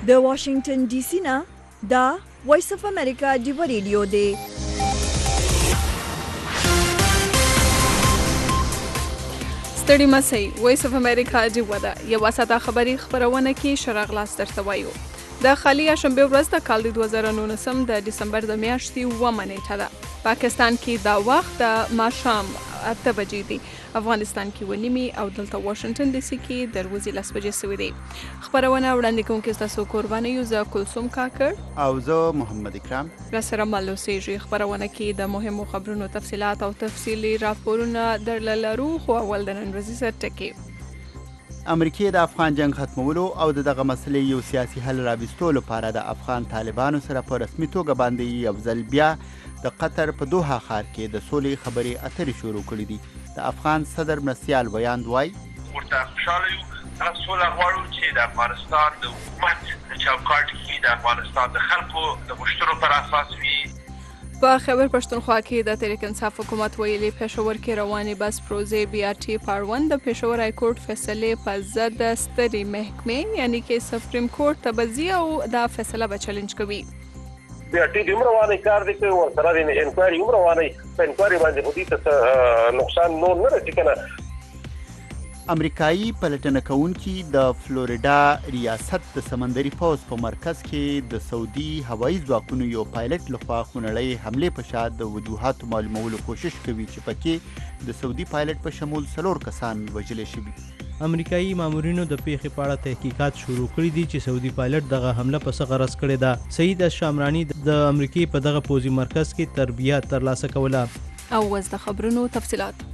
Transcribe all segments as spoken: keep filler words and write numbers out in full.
د واشنگټن ډي سي نه دا وایس اف امریکا ډیو ریډیو دی. ستړي مسئ وایس اف امریکا ډیو ده. یوه ساده خبري خپرونه کې شرغلاس درته وایو. د خالي شنبه ورځ د کال دوه زره نولسم د دسمبر د میاشتې اوومه نیټه ده. پاکستان کې دا وخت د ماښام اته بجې دی. افغانستان کې اوه نیمې او دلته واشنګټن ډي سي کې د ورځې لس بجې سوي دی. خپرونه وړاندې کوونکې ستاسو قرباني یو زه کلثوم کاکړ او زه محمد اکرام راسره مل اوسېږي. خپرونه کې د مهمو خبرونو تفصیلات او تفصیلي راپورونه درله لرو، خو اول د نن ورځې سرټکي. امریکې د افغان جنگ ختمولو او د دغه مسلې یو سیاسي حل راوستلو لپاره د افغان طالبانو سره په رسمي توګه باندې یو ځل بیا د قطر په دوحه ښار کې د سولې خبرې اترې شروع کړې دي. د افغان صدر مرستیال ویاند وایي ورته خوشحاله یو، هغه سوله غواړو چې د افغانستان د حکومت د چوکاټ کې د افغانستان د خلکو د غوښتنو پر اساس وي. په خیبر پښتونخوا کې د تحریک انصاف حکومت ویلي پېښور کې روانې بس پروژې بي آر ټي پاړوند د پېښور های کورټ فیصلې په ضد سترې محکمې یعنی کې سپریم کورټ ته به ځي او دا فیصله به چلنج کوي. بي آر ټي د عمر رواني کار دی کوي ورسره د انکوایري عمر رواني په انکوایري باندې خو دې ته نقصان نور نه رسي کنه. امریکایي پلټنه کوونکي د فلوریډا ریاست د سمندري پوځ په مرکز کې د سعودي هوایي ځواکونو یو پایلټ لخوا خونړۍ حملې په شا د وجوهاتو معلومولو کوشش کوي چې پکې د سعودي پایلټ په شمول څلور کسان وژل شوي. امریکایي مامورینو د پیښې په اړه تحقیقات شروع کړي دي چې سعودي پایلټ دغه حمله په څه غرض کړې ده. سعید الشامرانی د امریکای په دغه پوځي مرکز کې تربیه ترلاسه کوله. او اوس د خبرونو تفصیلات.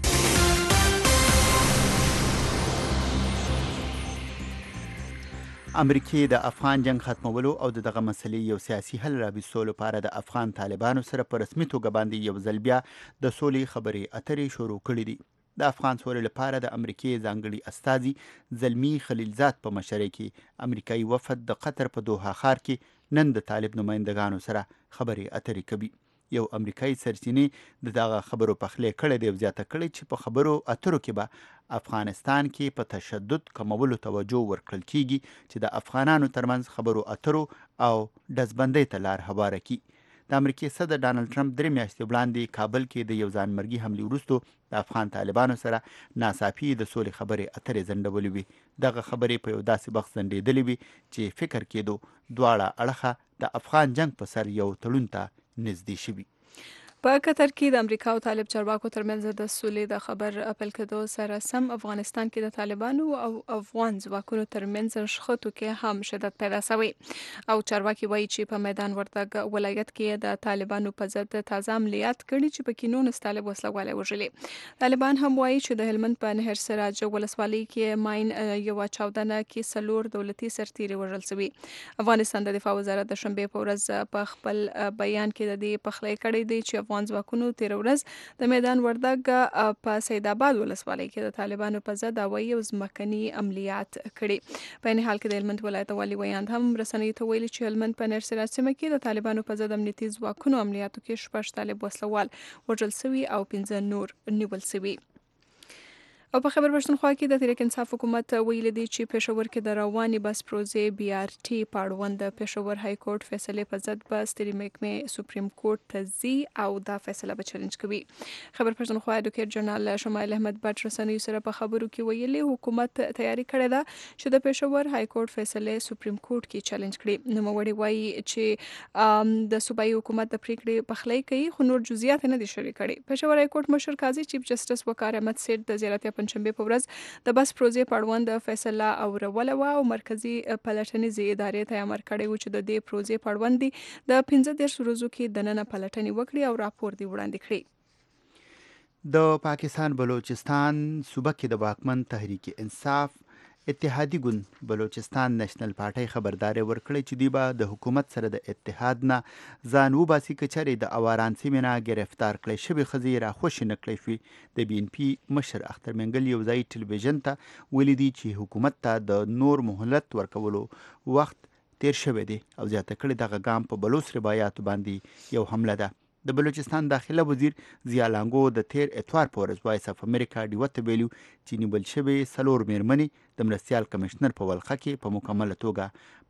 امریکې د افغان جنگ ختمولو او دغه مسلې یو سیاسي حل راوستلو لپاره د افغان طالبانو سره په رسمي توګه باندې یو ځل بیا د سولې خبرې اترې شروع کړې دي. د افغان سولې لپاره د امریکې ځانګړي استازي زلمی خلیلزاد په مشرۍ کې امریکایي وفد د قطر په دوحه ښار کې نن د طالب نمایندګانو سره خبرې اترې کوي. یو امریکایي سرچینې د دغه خبرو پخلی کړی دی او زیاته کړې چې په خبرو اترو کې به افغانستان کې په تشدد کمولو توجه ورکړل کیږي چې د افغانانو ترمنځ خبرو اترو او ډزبندۍ ته لار هواره کړي. د امریکای صدر ډانلډ ټرمپ درې میاشتې وړاندې کابل کې د یو ځانمرګي حملې وروسته د افغان طالبانو سره ناڅاپي د سولې خبرې اترې ځنډولې وي. دغه خبرې په یو داسې وخت ځنډېدلې وي چې فکر کېدو دواړه اړخه د افغان جنگ په سر یو تړون ته نږدې شوي. په قطر کې د امریکا او طالب چارواکو ترمنځ د سولې د خبر اپل کېدو سره سم افغانستان کې د طالبانو او افغان ځواکونو ترمنځ شخړو کې هم شدت پیدا شوی. او چارواکي وایي چې په میدان وردګ ولایت کې د طالبانو په ضد تازه عملیات کړي چې پکې نولس طالب وسله والي وژلي. طالبان هم وایي چې د هلمند په نهر سراج ولسوالۍ کې ماین یوه چاودنه کې څلور دولتي سرتیري وژل شوي. افغانستان د دفاع وزارت د شنبې په ورځ په خپل بیان کې د دې پخلی کړی دی چې افغان ځواکونو تیر ورځ د میدان وردګ په سید آباد ولسوالۍ کې د طالبانو په ضد هوایي او ځمکني عملیات کړي. په این حال کې د هلمند ولایت والي ویاند هم رسنیو ته ویلي چې هلمند په نهر سراج سیمه کې د طالبانو په ضد امنیتي ځواکونو عملیاتو کې شپږ طالب وسله وال وژل شوي او پنځه نور نیول شوي. او په خیبر پښتونخوا کې د تحریک انصاف حکومت ویلي دی چې پېښور کې د روانې بس پروژې بي آر ټي پاړوند د پېښور های کورټ فیصلې په ضد به سترې محکمې سپریم کورټ ته ځي او دا فیصله به چلنج کوي. خیبر پښتونخوا اډوکیټ جنرال شمایل احمد بټ رسنیو سره په خبرو کې ویلي حکومت تیاری کړې ده چې د پېښور های کورټ فیصلې سپریم کورټ کې چلنج کړي. نوموړي وایي چې د صوبایي حکومت د پریکړې پخلی کوي خو نور جزئیات نه دي شریک کړي. پېښور های کورټ مشر قاضي چیف جسټس وقار احمد سیټ د زیارت پنځشنبه په ورځ د بس پروژې پاړوند فیصله اوروله وه او مرکزي پلټنیزې ادارې ته امر کړی و چې د دې پروژې پاړوند د پنځه دېرش ورځو کې دننه پلټنې وکړي او راپور دی وړاندې کړي. د پاکستان بلوچستان صوبه کې د واکمن تحریک انصاف اتحادی ګوند بلوچستان نېشنل پارټۍ خبرداري ورکړې چې دوی به د حکومت سره د اتحاد نه ځان وباسي که چېرې د اواران سیمې نه ګرفتار کړی شوې ښځې راخوشي نه کړی شي. د بي ان پي مشر اختر منګل یو ځای ټلویزیون ته ویلي دي چې حکومت ته د نور مهلت ورکولو وخت تیر شوی دی او زیاته کړې دغه ګام په بلوڅ ربایاتو باندې یو حمله ده. د بلوچستان داخله وزیر ضیا لانګو د تیر اتوار په ورځ وایس اف امریکا ډیو ته ویلي چې نیول شوې څلور میرمنې د مرستیال کمشنر په ولقه کې په مکمله توګه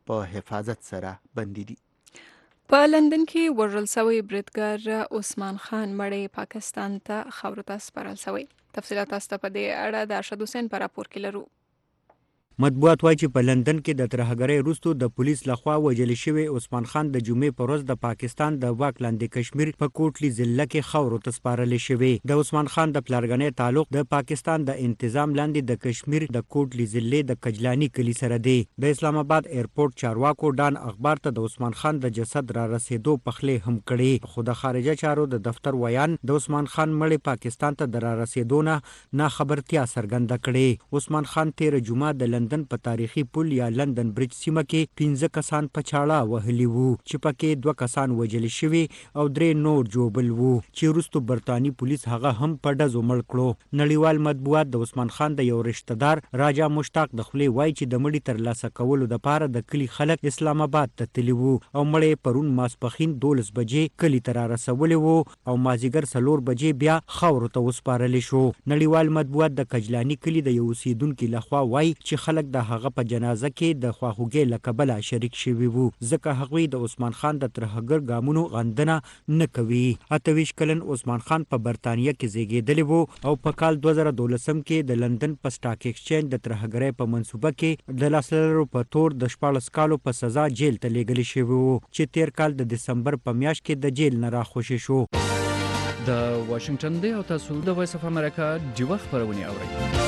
په حفاظت سره بندي دي. په لندن کې وژل شوی بریدګر عثمان خان مړی پاکستان ته خاورو ته سپارل شوی. تفصیلات تاسو ته په دې اړه د ارشد حسین په راپور کې لرو. مطبوعات وايي چې په لندن کې د ترهګرۍ وروسته د پولیس لخوا وژل شوی عثمان خان د جمعې په ورځ د پاکستان د واک لاندې کشمیر په کوټلی ضلع کې خاورو ته سپارل شوی. د عثمان خان د پلارګنې تعلق د پاکستان د انتظام لاندې د کشمیر د کوټلی ضلع د کجلانی کلی سره دی. د اسلام آباد ایرپورټ چارواکو ډان اخبار ته د عثمان خان د جسد را رسیدو پخلې هم کړي، خو د خارجه چارو د دفتر ویان د عثمان خان مړی پاکستان ته د را رسیدو نه نه خبرتیا څرګنده کړي. عثمان خان تیر جمعه د لندن په تاریخي پل یا لندن برج سیمه کې پنځه کسان په چاړه وهلي وو چې پکې دوه کسان وژل شوي او درې نور جوبل وو چې وروسته برتاني پولیس هغه هم په ډزو مړ کړو. نړیوال مطبوعات د عثمان خان د یو رشتہ دار راجا مشتاق د خولې وایي چې د مړي ترلاسه کولو دپاره د کلي خلک اسلام آباد ته تللي وو او مړی پرون ماسپښین دولس بجې کلي ته را رسولی وو او مازدیګر څلور بجې بیا خاورو ته وسپارلی شو. نړیوال مطبوعات د کجلانی کلي د یو اوسیدونکي لخوا وایي چې خلک د هغه په جنازه کې د خواخوږۍ له کبله شریک شوي وو ځکه هغوی د عثمان خان د ترهګر ګامونو غندنه نه کوي. اته ویشت کلن عثمان خان په برطانیه کې زیږېدلی وو او په کال دوه زره دولسم کې د لندن په سټاک ایکسچینج د ترهګرۍ په منصوبه کې د لاس لرلو په تور د شپاړس کالو په سزا جیل ته لیږلی شوی وو چې تیر کال د دسمبر په میاشت کې د جیل نه راخوشي شو. د واشنگټن دی او تاسو د وایس اف امریکا ډیوه خبرونه اورئ.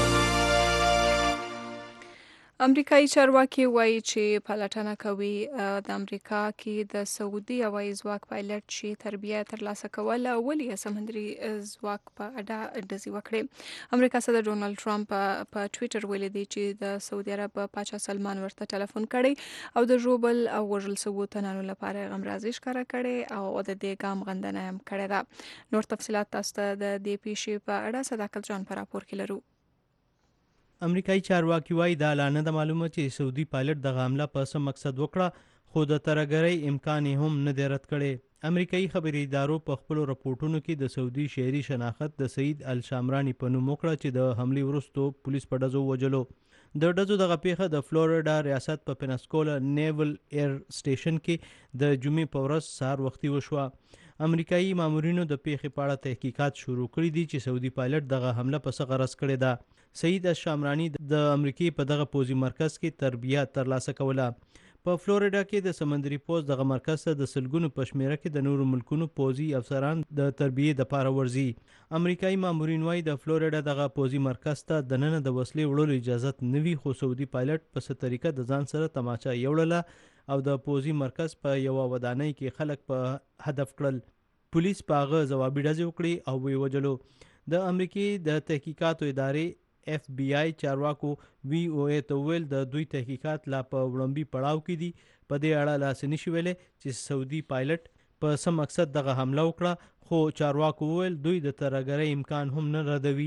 امریکایي چارواکي وایي چې پلټنه کوي د امریکا کې د سعودي هوایي ځواک پایلټ چې تربیه ترلاسه کول او ولې سمندري ځواک په اډه ډزې وکړې. امریکا صدر ډونالد ټرمپ په ټویټر ویلي دی چې د سعودي عرب پاچا سلمان ورته ټلیفون کړی او د ژوبل او وژل شویو تنانو لپاره غمرازي ښکاره کړې او د دې ګام غندنه هم کړې ده. نور تفصیلات تاسو ته د دې پیښې په اړه صداقت جان په راپور کې لرو. امریکایي چارواکي وایي دا لا نه ده معلومه چې سعودي پایلټ دغه حمله په څه مقصد وکړه، خو د ترهګرۍ امکان یې هم نه دی رد کړی. امریکایي خبري ادارو په خپلو رپورټونو کې د سعودي شهري شناخت د سعید الشامراني په نوم وکړه چې د حملې وروسته پولیس په ډزو وجلو. د ډزو دغه پیښه د فلوریډا ریاست په پینسکولا نیول ایر سټیشن کې د جمعې په ورځ سهار وختي وشوه. امریکایي مامورینو د پیښې په اړه تحقیقات شروع کړي دي چې سعودي پایلټ دغه حمله په څه غرض کړې ده. سعید الشامراني د امریکې په دغه پوځي مرکز کې تربیه ترلاسه کوله. په فلوریډا کې د سمندري پوځ دغه مرکز ته د سلګونو په شمېره کې د نورو ملکونو پوځي افسران د تربیې دپاره ورځي. امریکایي مامورین وایي د فلوریډا دغه پوځي مرکز ته دننه د وسلې وړلو اجازت نه وي، خو سعودي پایلټ په څه طریقه د ځان سره تماچه یوړله او د پوځي مرکز په یوه ودانۍ کې خلک په هدف کړل. پولیس په هغه ځوابي ډزې وکړې او ویې وجلو. د امریکې د تحقیقاتو ادارې اف بی آی چارواکو وی او ای ته وویل د دوی تحقیقات لا په وړاندې پړاو کې دي. په دې اړه لا څه نشي ویلی چې سعودي پایلټ په څه مقصد دغه حمله وکړه، خو چارواکو وویل دوی د ترهګرۍ امکان هم نه ردوي.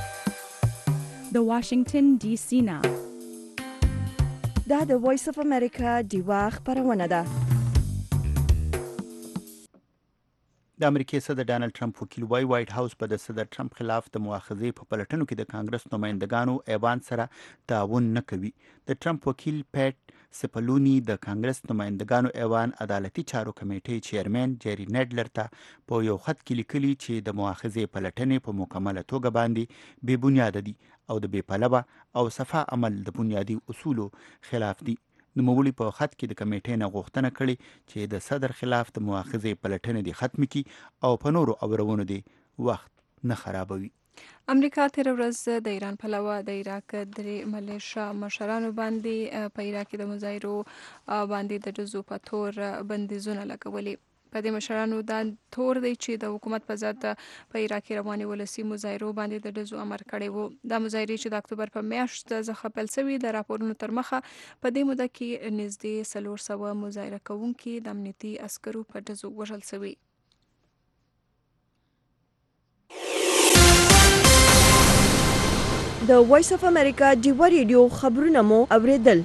د واشنگټن ډي سي نه دا د وایس اف امریکا ډیوه خبرونه ده. د امریکای صدر ډانلډ ټرمپ وکیل وایي وایټ هاوس به د صدر ټرمپ خلاف د مؤاخذې په پلټنو کې د کانګرس نمایندګانو ایوان سره تعاون نه کوي. د ټرمپ وکیل پیټ سپلونی د کانګرس نمایندګانو ایوان عدالتي چارو کمیټې چیرمن جیری نیډلر ته په یو خط کې لیکلي چې د مؤاخذې پلټنې په مکمله توګه باندې بې بنیاده دي او د بې پلوه او صفا عمل د بنیادي اصولو خلاف دي. نوموړي په خط کې د کمیټې نه غوښتنه کړې چې د صدر خلاف د مؤاخذې پلټنې دې ختم کړي او په نورو اورونو دې وخت نه خرابوي. امریکا تیر ورځ د ایران پلوه د عراق درې ملیشیا مشرانو باندې په عراق کې د مظاهرو باندې د ډزو په تور بندیزونه لګولي. په دې مشرانو دا تور دی چې د حکومت په ضد په عراق کې روانې ولسي مظاهرو باندې د ډزو امر کړی وو. دا مظاهرې چې د اکتوبر په میاشت څخه پیل شوي د راپورونو تر مخه په دې موده کې نږدې څلور سوه مظاهره کوونکي د امنیتي عسکرو په ډزو وژل شوي. د وایس اف امریکا ډیوه ریډیو خبرونه مو اوریدل.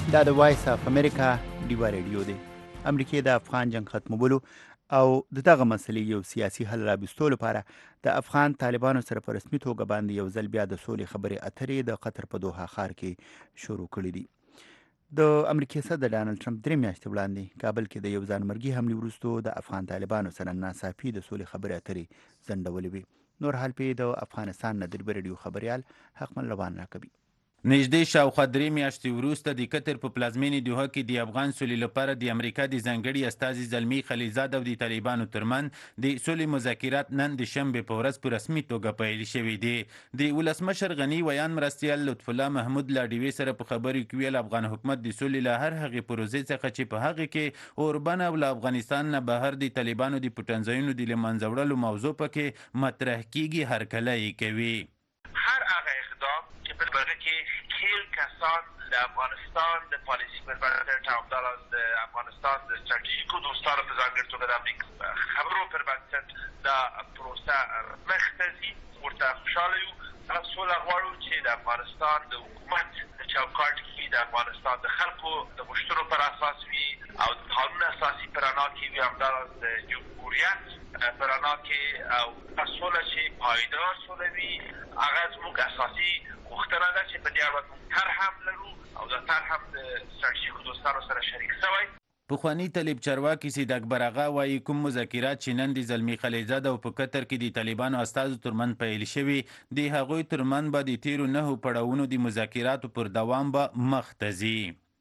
دا د وایس اف امریکا ډیوا ریډیو دی. امریکای د افغان جنگ ختمولو او د دغه مسلې یو سیاسي حل رابستو لپاره د افغان طالبانو سره په رسمي توګه باندې یو ځل بیا د سولې خبرې اترې د قطر په دوحه ښار کې شروع کړي دي. د امریکای صدر ډانلډ ټرمپ درې میاشتې وړاندې کابل کې د یو ځانمرګي حملې وروسته د افغان طالبانو سره ناڅاپي د سولې خبرې اترې ځنډولې وې. نور حال پې د افغانستان نه د ریډیو خبریال حقمل روان راکوي. نږدې شاوخوا درې میاشتې وروسته د قطر په پلازمینې دوحه کې د افغان سولې لپاره د امریکا د ځانګړي استازي زلمي خلیلزاد او د طالبانو ترمنځ د سولې مذاکرات نن د شنبې په ورځ په رسمي توګه پیل شوي دي. د ولسمشر غني ویان مرستیال لطف الله محمود له ډیوې سره په خبرو کې ویل افغان حکومت د سولې له هر هغې پروژې څخه چې په هغې کې اوربن او له افغانستان نه بهر د طالبانو د پټنځایونو د له منځه وړلو موضوع پکې مطرح کیږي هرکلی یې کوي. هر هغه اقدام که په برخه کې کل کسان در افغانستان در پالیسی پرونده تعامل از افغانستان در استراتژیک و دوستان به ځانګړي توګه د امریکا خبرو پر بنسټ دا پروسه مختصي ورته خوشحاله یو. سوله غواړو چې د افغانستان د حکومت د چوکاټ کې د افغانستان د خلکو د غوښتنو پر اساس وي او د قانون اساسي پر رڼا کې وي، همداراز د جمهوریت پر رڼا کې او سوله چې پایدار سوله وي. هغه زموږ اساسي غوښتنه ده چې په دې اړه موږ طرح هم لرو او دا طرح هم د استراتیژیکو دوستانو سره شریک شوی. پخوانی طالب چارواکي سید اکبر آغا وایي کوم مذاکرات چې نن د زلمي خلیلزاد او په قطر کې د طالبانو استازو ترمنځ پیل شوي د هغوی ترمنځ به د تیرو نهو پړاوونو د مذاکراتو پر دوام به مخ ته ځي.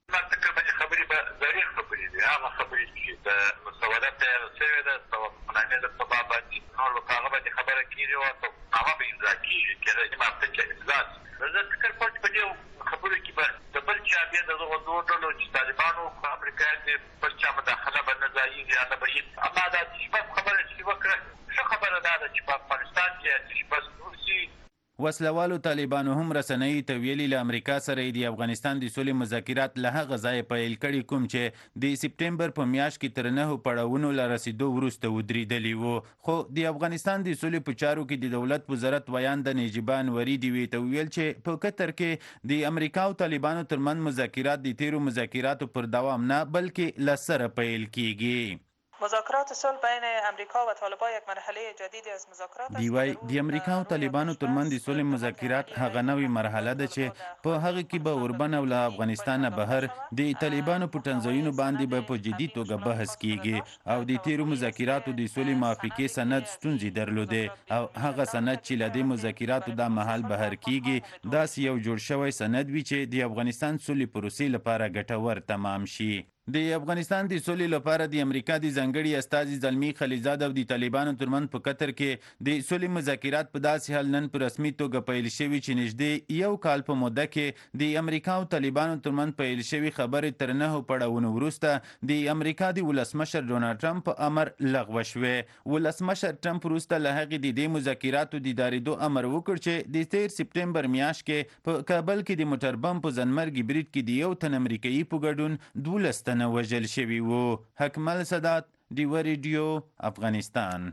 خبرې به ظریف خبرې دي، هغه خبرې چې د مسودات تیار شوې ده توافقنامې د سبا باندې نور په هغه باندې خبره کېږي او توافقنامه به امضا کېږي کېدای شي مافته کې اجلاس. زه فکر کوم چې په دې خبرو کې به د بل چا بیا د دغو دوو ډلو چې طالبانو په امریکا کې بل چا مداخله به نه ځایېږي یا نه به هېڅ. اما دا شپږ خبره چې وکړه ښه خبره دا ده چې په افغانستان کې شپږ نور شي. وسلوالو طالبانو هم رسنیو ته ویلي له امریکا سره د افغانستان د سولې مذاکرات له هغه ځایه پیل کړي کوم چې د سپټمبر په میاشت کې تر نهو پړاوونو له رسیدو وروسته ودرېدلي وو. خو د افغانستان د سولې په چارو کې د دولت وزارت ویان د نجیبه انوري ډیوې ته وویل چې په قطر کې د امریکا او طالبانو ترمنځ مذاکرات د تیرو مذاکراتو پر دوام نه بلکې له سره پیل کیږي. مذاکرات صلح بین امریکا و طالبان یک مرحله جدیدی از مذاکرات است. دی وای د امریکا او طالبانو ترمنځ د سولې مذاکرات هغه نوې مرحله ده چې په هغه کې به اوربن او له افغانستان نه بهر د طالبانو په ټنځایونو باندې به په جدي توګه بحث کیږي او د تیرو مذاکراتو د سولې موافقې سند ستونزې درلودې او هغه سند چې له دې مذاکراتو د محل بهر کیږي داسې یو جوړ شوی سند وي چې د افغانستان سولې پروسې لپاره ګټور تمام شي. د افغانستان د سولې لپاره د امریکا د ځانګړي استازي زلمي خلیلزاد او د طالبانو ترمنځ په قطر کې د سولې مذاکرات په داسې حال نن په رسمي توګه پیل شوي چې نږدې یو کال په موده کې د امریکا او طالبانو ترمنځ پیل شوي خبرې تر نهو پړاوونو وروسته د امریکا د ولسمشر ډونالډ ټرمپ په امر لغوه شوې. ولسمشر ټرمپ وروسته له هغې د دې مذاکراتو د دارېدو امر وکړ چې د تیر سپټمبر میاشت کې په کابل کې د موټر بم په ځانمرګي برید کې د یو تن امریکایي په ګډون دولس تنه وژل شوي وو. حکمل سادات ډیوه ریډیو افغانستان.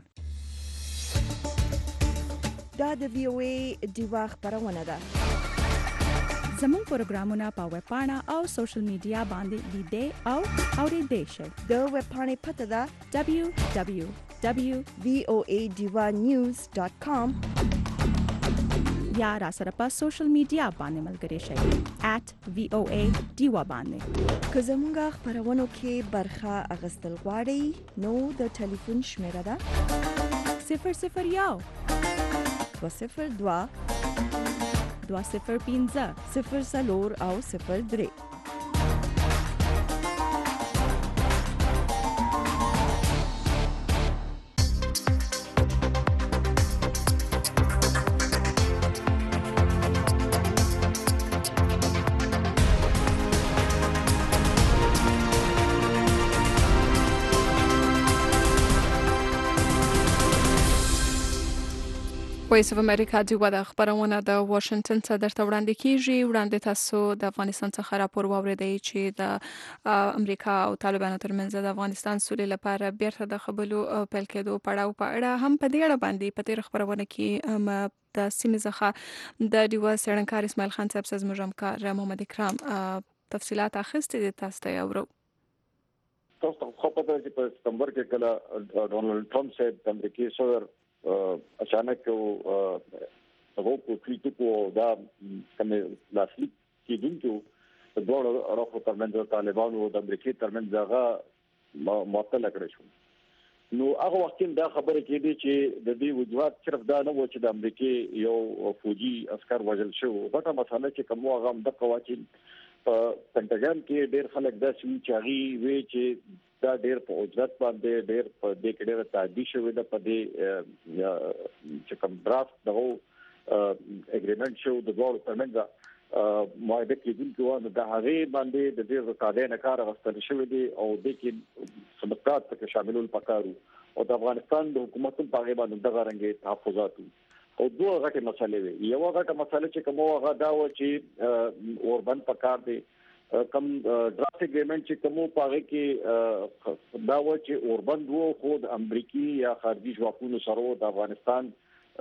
دا د وی او ای ډیوه خبرونه ده. زموږ پروګرامونه په ویب پاڼه او سوشل میډیا باندې لیدئ او اورېدئ شئ. د ویب پاڼې پته ده دبلیو دبلیو دبلیو وی او ای ډیوه نیوز ډاټ کام یا را سره په سوشل میډیا باندې ملګري شئ ایٹ وی او ای ډیوه باندې. که زموږ خبرونو کې برخه اخیستل غواړئ نو د ټلیفون شمیره ده صفر صفر یو دوه صفر دوه دوه صفر پنځه صفر څلور او صفر درې. وایس اف امریکا ډیوه د خبرونه د واشنگټن څخه درته وړاندې کیږي. وړاندې تاسو د افغانستان څخه راپور واوریدئ چې د امریکا او طالبانو ترمنځ د افغانستان سولې لپاره بیرته د خبرو پیل کېدو پړاو په اړه هم په دې اړه باندې په تیر خبرونه کې د سیمې څخه د ډیوه څېړنکار اسماعیل خان صاحب زموږ همکار محمد اکرام تفصيلات اخیستې دي، تاسو ته اورو. تاسو خو په دې چې په ستمبر کې کله ډونالد ټرمپ صاحب د امریکای صدر اچانک هغه په کریټیکو دا کومه لاسلیک کېدونکو د دوه اړخو ترمنځ د طالبانو او د امریکای ترمنځ هغه معطل کړی شو. نو هغه وخت دا خبره کېده چې د دې وجوهات صرف دا نه و چې د امریکای یو فوجي عسكر وژل شو، غټه مسله چې کوم هغه د قواچین په پنټاګن کې ډېر خلک دا چې هغه وی چې دا ډېر په اجرت باندې ډېر په دې کې ډېر تعدی شوی د په دې چې کوم درافت دغه اګریمنت شو د دوه ترمنځ معاهده کېدونکو د هغه باندې د دې رکاده نه کار غوښتل شوی دی او د کې سبقات کې شاملول پکارو او د افغانستان د حکومت په هغه باندې دغه رنګه تحفظات او دوه غټه مسلې وي. یو غټه مسله چې کومه هغه دا و چې اوربند پکار دی کم ډرافت اګریمنت چې کومو پاره کې دا و چې اوربند وو خو د امریکای یا خارجي ځواکونو سره د افغانستان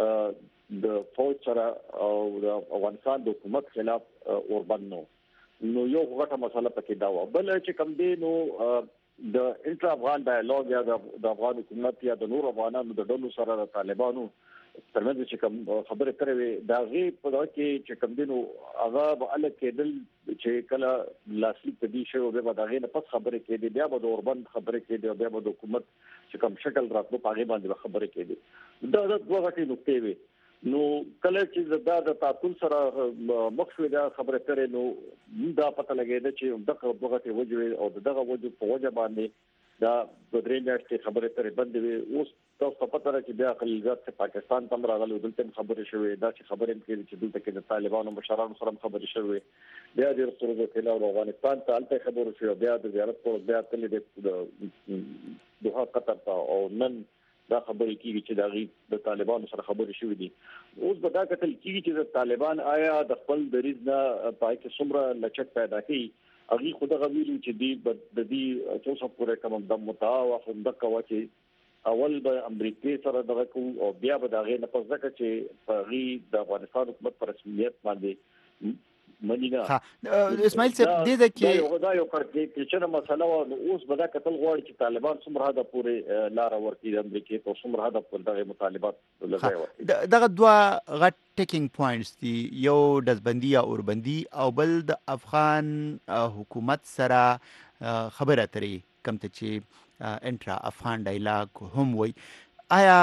د فوج سره او د افغانستان د حکومت خلاف اوربند نو نو یو غټه مسله پکې دا و. بل چې کوم دی نو د انټر افغان ډایالوګ یا د افغان حکومت یا د نور افغانانو د ډلو سره د طالبانو ترمنځ چې کوم خبره کړې دا غي په دا کې چې کوم دینو هغه به الګ کېدل چې کله لاسلیک تدې شو به دا غي نه پس خبره کېدې بیا به د اوربند خبره کېدې بیا به د حکومت چې کوم شکل راتلو په هغه باندې خبره کېدې. دا د دوه غټي نقطې وي. نو کله چې دا د تعطل سره مخشوي دا خبره کړې نو دا پته لګېده چې دغه وګټي وجوي او دغه وجو په وجه باندې دا د درې میاشتې خبره ترې بندې وي. اوس تاسو پته راځي چې بیا خلیجات ته پاکستان تم راغلي دلته خبرې شوې دا چې خبرې کوي چې دلته کې د طالبانو مشرانو سره خبرې شوې بیا د رسول الله د افغانستان ته الته خبرې شوې بیا د زیارت پر بیا تل د دوه قطر ته او نن دا خبرې کیږي چې دا غي د طالبانو سره خبرې شوې دي. اوس به دا کتل کیږي چې د طالبان آیا د خپل دریز نه پای کې څومره لچک پیدا کړي اغي خود غویلو چې دی د دې څو پورې کوم د متاوف د قواچي اول به امریکای سره دغه کو او بیا به دغه نه پس ځکه چې په غي د افغانستان حکومت پر رسمیت باندې منینا ها اسماعیل صاحب دې د کې دا یو کړی چې مسله او اوس به دا کتل غواړي چې طالبان څومره د پورې لار ورکړي د امریکای په څومره د پر دغه مطالبات لږه ورکړي. دغه دوه غټ ټیکینګ پوینټس دي، یو دزبندي یا اوربندي او بل د افغان حکومت سره خبره اترې کوم ته چې انټرا افغان ډایلاګ هم وای. آیا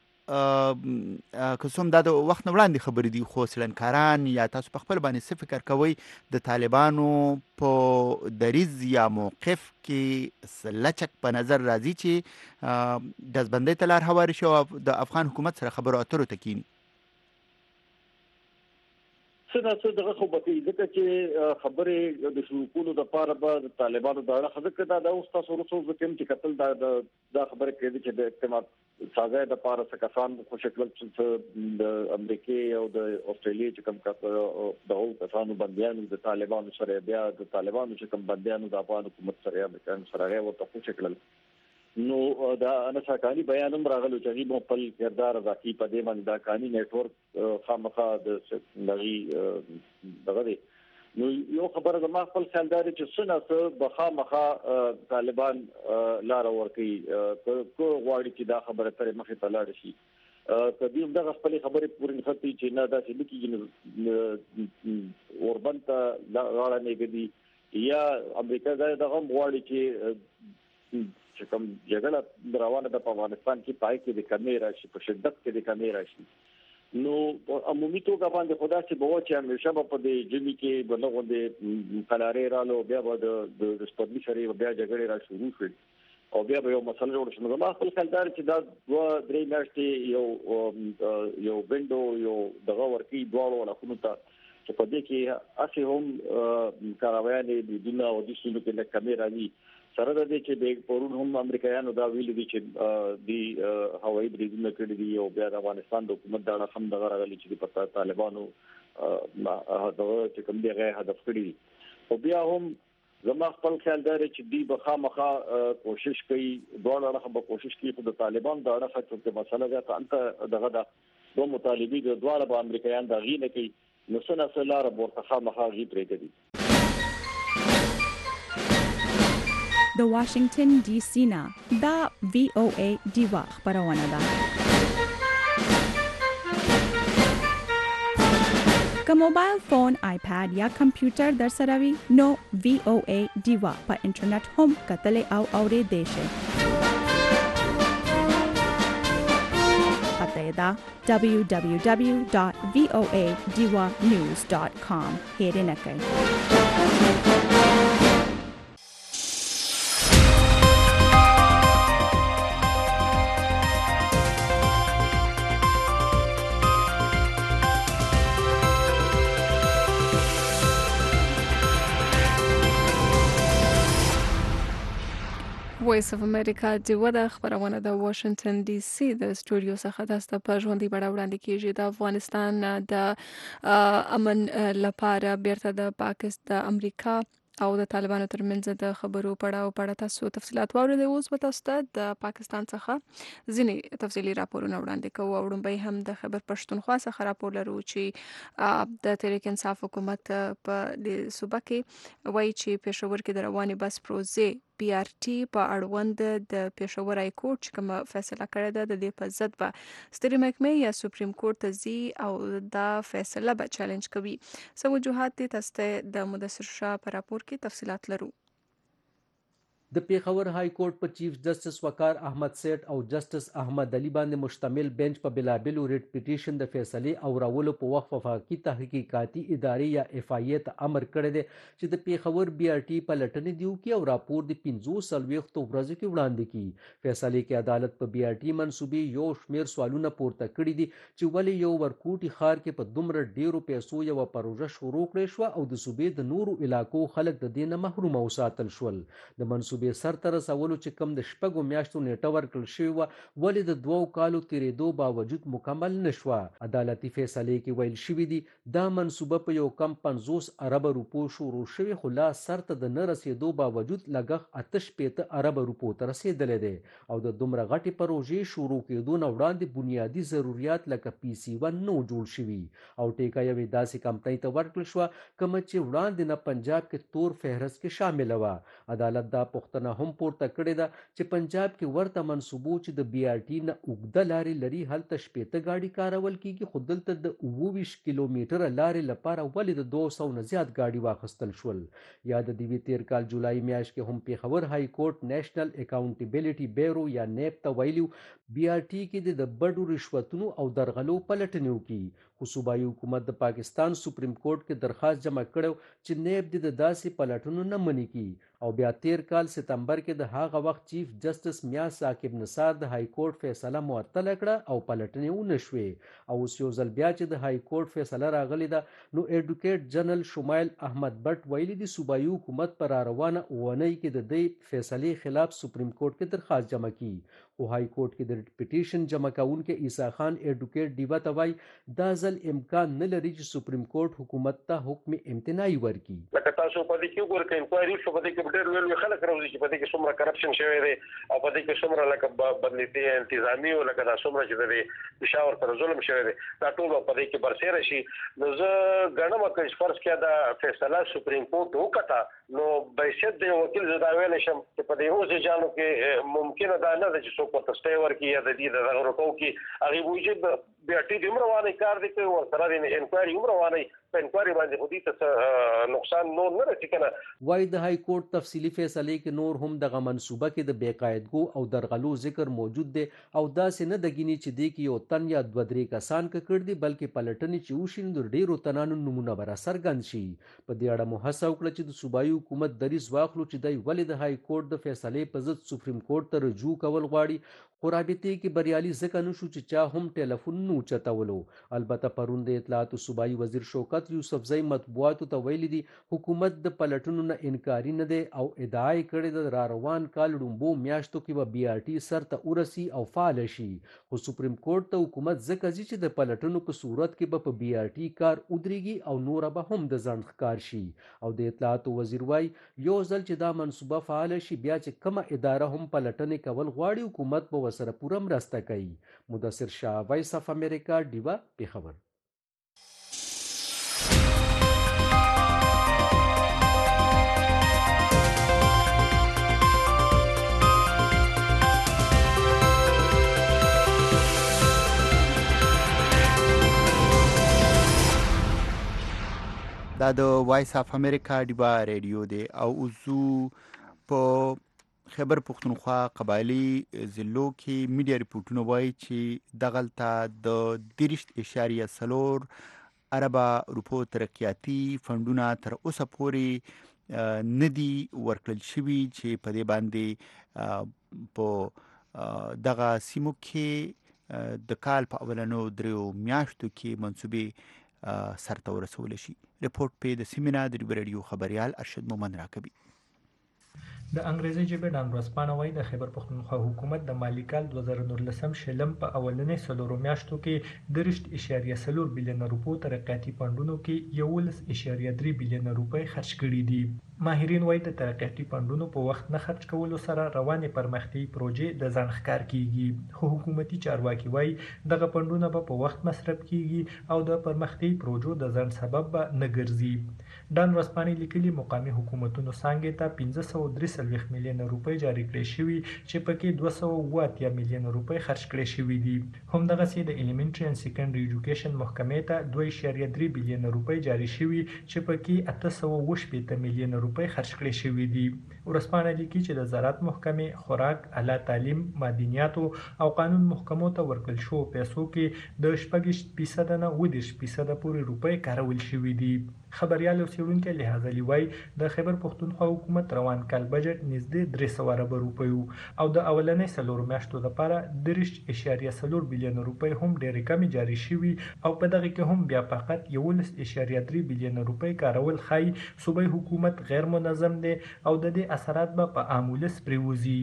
که څوم دا د وخت نه وړاندې خبرې دي خو سلنکاران یا تاسو په خپل باندې څه فکر کوئ د طالبانو په دریز یا موقف کې لچک په نظر راځي چې دزبندۍ ته لار هواري شي او د افغان حکومت سره خبرو اترو ته کیني؟ څنګه څه دغه خو به ځکه چې خبرې د شروکولو د پاره به طالبانو دا خبره دا د اوس تاسو ورسره کوم چې قتل دا د خبره کوي چې د اجتماع سازه د پاره څخه کسان خو شکل چې د امریکای او د استرالیا چې کوم کسان د او کسانو بنديانو د طالبانو سره بیا د طالبانو چې کوم بنديانو د افغان حکومت سره امریکایانو سره ورته خو شکل نو دا انساکانی بیان هم راغلو چې غیبو خپل کردار ذاتی په دې باندې دا کانی نت ورک خامخا د نغي دغه دی. نو یو خبره د ما خپل خیال دی چې څنګه څه بخامخا طالبان لار ورکي کو غواړي چې دا خبره ترې مخې ته لاړ شي. کدی هم دغه خپل خبره پوری نختی چې نه دا چې لکه اوربند ته لاړ نه غدي یا امریکا دا دغه غواړي چې چې کوم جګړه روانه ده په افغانستان کې پای کې د کمی راشي په شدت کې د کمی راشي. نو عمومي توګه باندې خدا چې به چې همیشه په دې جمی کې بلغه د قلارې رالو بیا به د سپدلی شری بیا جګړه را شروع شي او بیا به یو مسله جوړ شي. نو ما خپل خیال چې دا دوه درې میاشتې یو یو وینډو یو دغه ورکی دواړو لخوا ته چې په دې کې اسی هم کاروانې د دنیا او د سونو کې د کمی راځي سره د دې چې د پرون هم امریکایانو دا ویل دي چې د هوایي بریدونه کړی دي او بیا د افغانستان د حکومت دا هم دغه راغلي چې په طالبانو دغه چې کوم دی غي هدف کړی او بیا هم زما خپل خیال دی چې دی بخامخه کوشش کوي دوه اړخ به کوشش کوي په طالبان دا اړخ چې مسله ده انت دغه د دوه مطالبي د دوه به امریکایان دا غي نه کوي نو څنګه سلاره ورته خامخه غي پرې کوي. د واشنگټن ډي سي نه دا وی او ای دیوا خبرونه ده. که موبایل فون، آیپاد یا کمپیوټر در سره وي نو وی او ای دیوا په انټرنیټ هم کتلی او اورېدی شئ. پته یې ده دبلیو دبلیو دبلیو ډاټ وی او ای دیوا نیوز ډاټ کام. هېرې نه کړئ. وایس اف امریکا دیوه د خبرونه د واشنگټن ډي سي د سټوډیو څخه تاسو په ژوندۍ بڼه وړاندې کیږي. د افغانستان د امن لپاره بیرته د پاکستان د امریکا او د طالبانو ترمنځ د خبرو پړاو پړه تاسو تفصيلات واورئ. اوس به تاسو ته د پاکستان څخه ځینې تفصيلي راپورونه وړاندې کوو. وړاندې هم د خبر پښتونخوا څخه راپور لرو چې د تحریک انصاف حکومت په صوبه کې وایي چې پېښور کې د رواني بس پروژې پی آر ټي په اړوند د پېښور های کورټ چې کومه فیصله کړې ده د دې په ضد به سترې محکمې یا سپریم کورټ ته ځي او دا فیصله به چیلنج کوي. څه وجوهات دي تاسو ته د مدثر شاه په راپور کې تفصيلات لرو. د پیښور های کورټ په چیف جسټس وقار احمد سیټ او جسټس احمد علي باندې مشتمل بنچ په بلابلو ریټ پټیشن د فیصلې او راولو په وخت وفاقي تحقیقاتي ادارې یا اف آی ای ته امر کړی دی چې د پیښور بي آر ټي پلټنې دیو کې او راپور د پنځوس څلوېښتو ورځو کې وړاندې کړي. فیصلې کې عدالت په بي آر ټي منسوبې یو شمېر سوالونه پورته کړي دي چې ولې یو ورکوټي ښار کې په دومره ډیرو پیسو یوه پروژه شروع کړې شوه او د صوبې د نورو علاقو خلک د دې نه محروم وساتل شول. د منسوبې سر ته رسولو چې کم د شپږو میاشتو نیټه ورکړل شوې وه ولې د دوو کالو تېرېدو باوجود مکمل نه شوه. عدالتي فیصلې کې ویل شوي دي دا منصوبه په یو کم پنځوس اربه روپو شروع شوې خو لا سر ته د نه رسېدو باوجود لګښت اته شپېته اربه روپو ته رسېدلی دی او د دومره غټې پروژې شروع کېدو نه وړاندې بنیادي ضروریات لکه پی سی ون نو جوړ شوي او ټیکه یوې داسې کمپنۍ ته ورکړل شوه کومه چې وړاندې نه پنجاب کې تور فهرست کې شامله وه. عدالت دا پوښتنه هم پورته کړې ده چې پنجاب کې ورته منصوبو چې د بي آر ټي نه اوږده لارې لري هلته شپېته ګاډي کارول کیږي خو دلته د اووه ویشت کیلومتره لارې لپاره ولې د دوه سوو نه زیات ګاډي واخیستل شول. یا د دې تیر کال جولای میاشت کې هم پیښور های کورټ نیشنل اکاونټیبلټي بیورو یا نیب ته ویلي بي آر ټي کې د بډو رشوتونو او درغلو پلټنې وکړي خو صوبایي حکومت د پاکستان سپریم کورټ کې درخواست جمع کړو چې نیب د داسې پلټنو نه منې کړي او بیا تیر کال ستمبر کې د هغه وخت چیف جسټس میا ثاقب نثار د های کورټ فیصله معطله کړه او پلټنې ونه شوې او اوس یو ځل بیا چې د های کورټ فیصله راغلې ده نو ایډوکیټ جنرال شمایل احمد بټ ویلي دي صوبایي حکومت پر روانه اونۍ کې د دې فیصلې خلاف سپریم کورټ کې درخواست جمع کړي خو های کورټ کې د پټیشن جمع کوونکي عیسی خان ایډوکیټ دیوا ته وایي دا ځل امکان نه لري چې سپریم کورټ حکومت ته حکم امتناعي ورکړي. لکه تاسو په دې کې وګورئ انکوایري شو په دې کې ډېر ویل خلک راوځي چې په دې کې څومره کرپشن شوی دی او په دې کې څومره لکه بدلیتي انتظامی او لکه دا څومره چې د پېښور پر ظلم شوی دی دا ټول په دې کې برسېره شي. نو زه ګڼم چې فرض کړه دا فیصله سپریم کورټ وکړه نو بحیثیت د وکیل زه دا ویلی شم چې په دې اوس جانو کې ممکنه دا نه ده چې څوک ورته سټی ورکړي یا د دې د دغه روکو کې هغې موجب بیا ټي د هم روانۍ کار دی کوي ورسره د انکوایري هم روانۍ په انکوایري باندې خو دې ته نقصان نور نه رسي که نه. وایي د های کورټ تفصیلي فیصلې کې نور هم دغه منصوبه کې د بېقاعدګو او درغلو ذکر موجود دی او داسې نه ده ګینې چې دې کې یو تن یا دوه درې کسان ککړ دي بلکې پلټنې چې وشي نو د ډېرو تنانو نمونه به راڅرګند شي. په دې اړه مو هڅه وکړه چې د صوبایي حکومت دریځ واخلو چې دی ولې د های کورټ د فیصلې په ضد سپریم کورټ ته رجوع کول غواړي خو رابطې کې بریالي ځکه نه شو چې چا هم ټیلیفون نه اوچتولو. البته پرون د اطلاعاتو صوبایي وزیر شوکت یوسفزۍ مطبوعاتو ته ویلي دي حکومت د پلټنو نه انکاري نه دی او ادعا یې کړې ده را روان کال ړومبو میاشتو کې به بي آر ټي سر ته ورسي او فعاله شي خو سپریم کورټ ته حکومت ځکه ځي چې د پلټنو په صورت کې به په بي آر ټي کار ودرېږي او نوره به هم د ځنډ ښکار شي. او د اطلاعاتو وزیر وایي یو ځل چې دا منصوبه فعاله شي بیا چې کومه اداره هم پلټنې کول غواړي حکومت به ورسره پوره مرسته کوي. مدثر شاه، وایس اف امریکا، ډیوا، پیښور. دا د وایس اف امریکا ډیوا ریډیو دی او اوسو په خیبر پختونخوا قبایلی ضلعو کې میډیا ریپورټونه وایي چې دغلته د دیرشت اشاریه څلور اربه روپو ترقیاتي فنډونه تر اوسه پورې ندي ورکړل شوي چې په دې باندې په دغه سیمو کې د کال په اولنو دریو میاشتو کې منصوبې سرته ورسول شي. رپورټ په د سیمینار د ریډیو خبريال ارشد مومن راکبي. د انګریزي ژبې ډان ورځپاڼه وایي د خیبر پختونخوا حکومت د مالی کال دوه زره نولسم شلم په اولنۍ څلورو میاشتو کې دېرش اشاریه څلور بیلیونه روپو ترقیاتي فنډونو کې یولس اشاریه درې بیلیونه روپۍ خرج کړي دي. ماهرین وایي د ترقیاتي فنډونو په وخت نه خرج کولو سره روانې پرمختیایي پروژې د ځان ښکار کیږي، خو حکومتي چارواکي وایي دغه فنډونه به په وخت مصرف کیږي او د پرمختیایي پروژو د ځنډ سبب به نه ګرځي. ډان ورځپاڼې لیکلي مقامي حکومتونو څانګې ته پنځه سوه درې څلوېښت میلیونه روپۍ جاري کړې شوي چې پکې دوه سوه اووه اتیا میلیونه روپۍ خرج کړې شوي دي. همدغسې د ایلیمنټري اینډ سیکنډري ایجوکیشن محکمې ته دوه اشاریه درې بیلیونه روپۍ جاري شوي چې پکې اته سوه اووه شپېته میلیونه روپۍ خرج کړې شوي دي. ورځپاڼه لیکي چې د زراعت محکمې، خوراک، اعلی تعلیم، معدنیاتو او قانون محکمو ته ورکړل شوو پیسو کې د شپږ فیصده نه اووه دېرش فیصده پورې روپۍ کارول شوي دي. خبريال او څېړونکی لحاظ علي وایي د خیبر پختونخوا حکومت روان کال بجټ نږدې درې سوه اربه روپۍ او د اولنۍ څلورو میاشتو لپاره دېرش اشاریه څلور بیلیونه روپۍ هم ډېرې کمې جاري شوي او په دغه کې هم بیا فقط یولس اشاریه درې بیلیونه روپۍ کارول ښایي صوبایي حکومت غیر منظم دی او د دې اثرات به په عام ولس پرېوځي.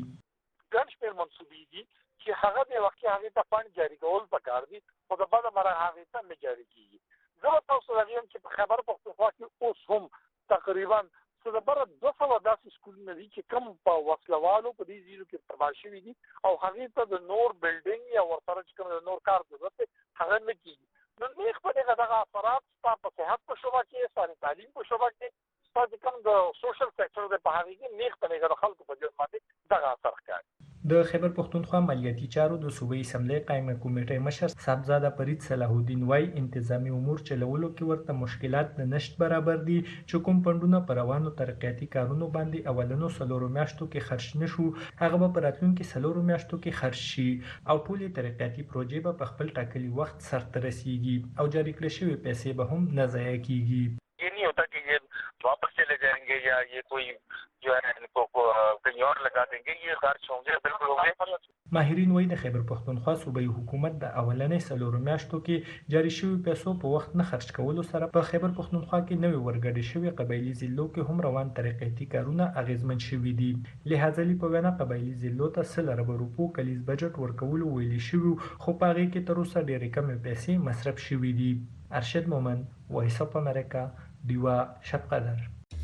ګڼ شمېر منصوبې دي چې هغه د وخت کې هغې ته فنډ جاري کول پکار دي خو د بده مرغه هغې ته نه جاري کېږي. زه به تاسو ته وایم چې په خیبر پختونخوا کې اوس هم تقریبا څه د بره دوه سوه داسې سکولونه دي چې کوم په وسلوالو په دې ځایونو کې تباه شوي دي او هغې ته د نور بلډینګ یا ورسره چې کوم د نور کار ضرورت دی هغه نه کېږي. نو نیغ په دغه دغه اثرات ستا په صحت په شعبه کې، ستا د تعلیم په شعبه کې، ستا چې کوم د سوشل سیکټر دی په هغې کې نیغ په دغه د خلکو په ژوند باندې دغه اثر ښکاري. د خیبر پختونخوا مالیاتي چارو د صوبایي اسمبلی قایمه کمیټې مشر صاحبزاده فرید صلاح الدین وایي انتظامی امور چلولو کې ورته مشکلات د نشت برابر دي چې کوم فنډونه په روانو ترقیاتي کارونو باندې اولنو څلورو میاشتو کې خرج نشو هغه به په راتلونکي څلورو میاشتو کې خرج شي او ټولې ترقیاتي پروژې به په خپل ټاکلي وخت سرته رسیږي او جاري کړې شوې پیسې به هم نه ضایع کیږي. ये नहीं होता कि ये वापस चले जाएंगे या ये कोई जो है इनको कहीं और लगा देंगे, ये खर्च होंगे बिल्कुल होंगे. ماهرین وایي د خیبر پختونخوا صوبایي حکومت د اولنۍ څلورو میاشتو کې جاري شوي پیسو په وخت نه خرج کولو سره په خیبر پختونخوا کې نوې ورګډې شوي قبایلي ضلعو کې هم روان ترقیاتي کارونه اغیزمن شوي دي. لحاظ علي په وینا قبایلي ضلعو ته سل اربه روپو کلیز بجټ ورکولو ویلي شوي خو په هغې کې تر اوسه ډېرې کمې پیسې مصرف شوي دي. ارشد مومن، وایس اف امریکا، ډیوا شبقدر.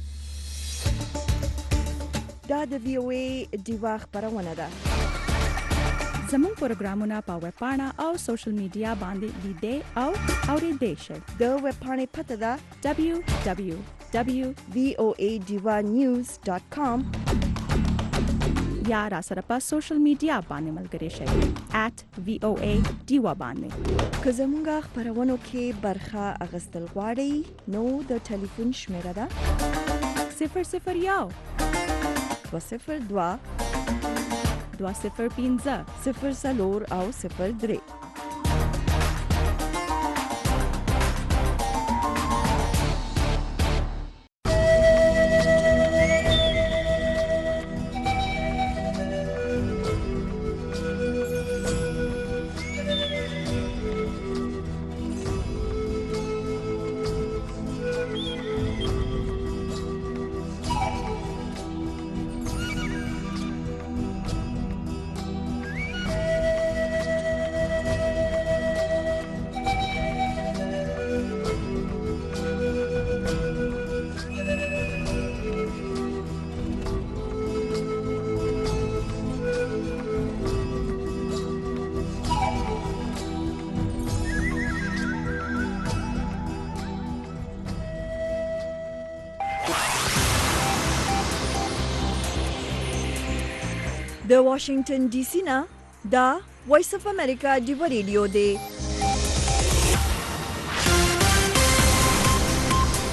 دا د وی او ای ډیوا خبرونه ده. زموږ پروګرامونه په ویب پاڼه او سوشل میډیا باندې لیدئ او اوریدئ شئ. د ویب پاڼې پته ده دبلیو دبلیو دبلیو ډاٹ وی او ای ډیوا نیوز ډاٹ کام یا را سره په سوشل میډیا باندې ملګری شئ ایٹ وی او ای ډیوا باندې. که زموږ خبرونو کې برخه اخیستل غواړئ نو د ټلیفون شمیره ده صفر صفر یو دوه صفر دوه دوه صفر پنځه صفر څلور او صفر درې. د واشنگټن ډي سي نه دا وایس اف امریکا ډیوا ریډیو دی.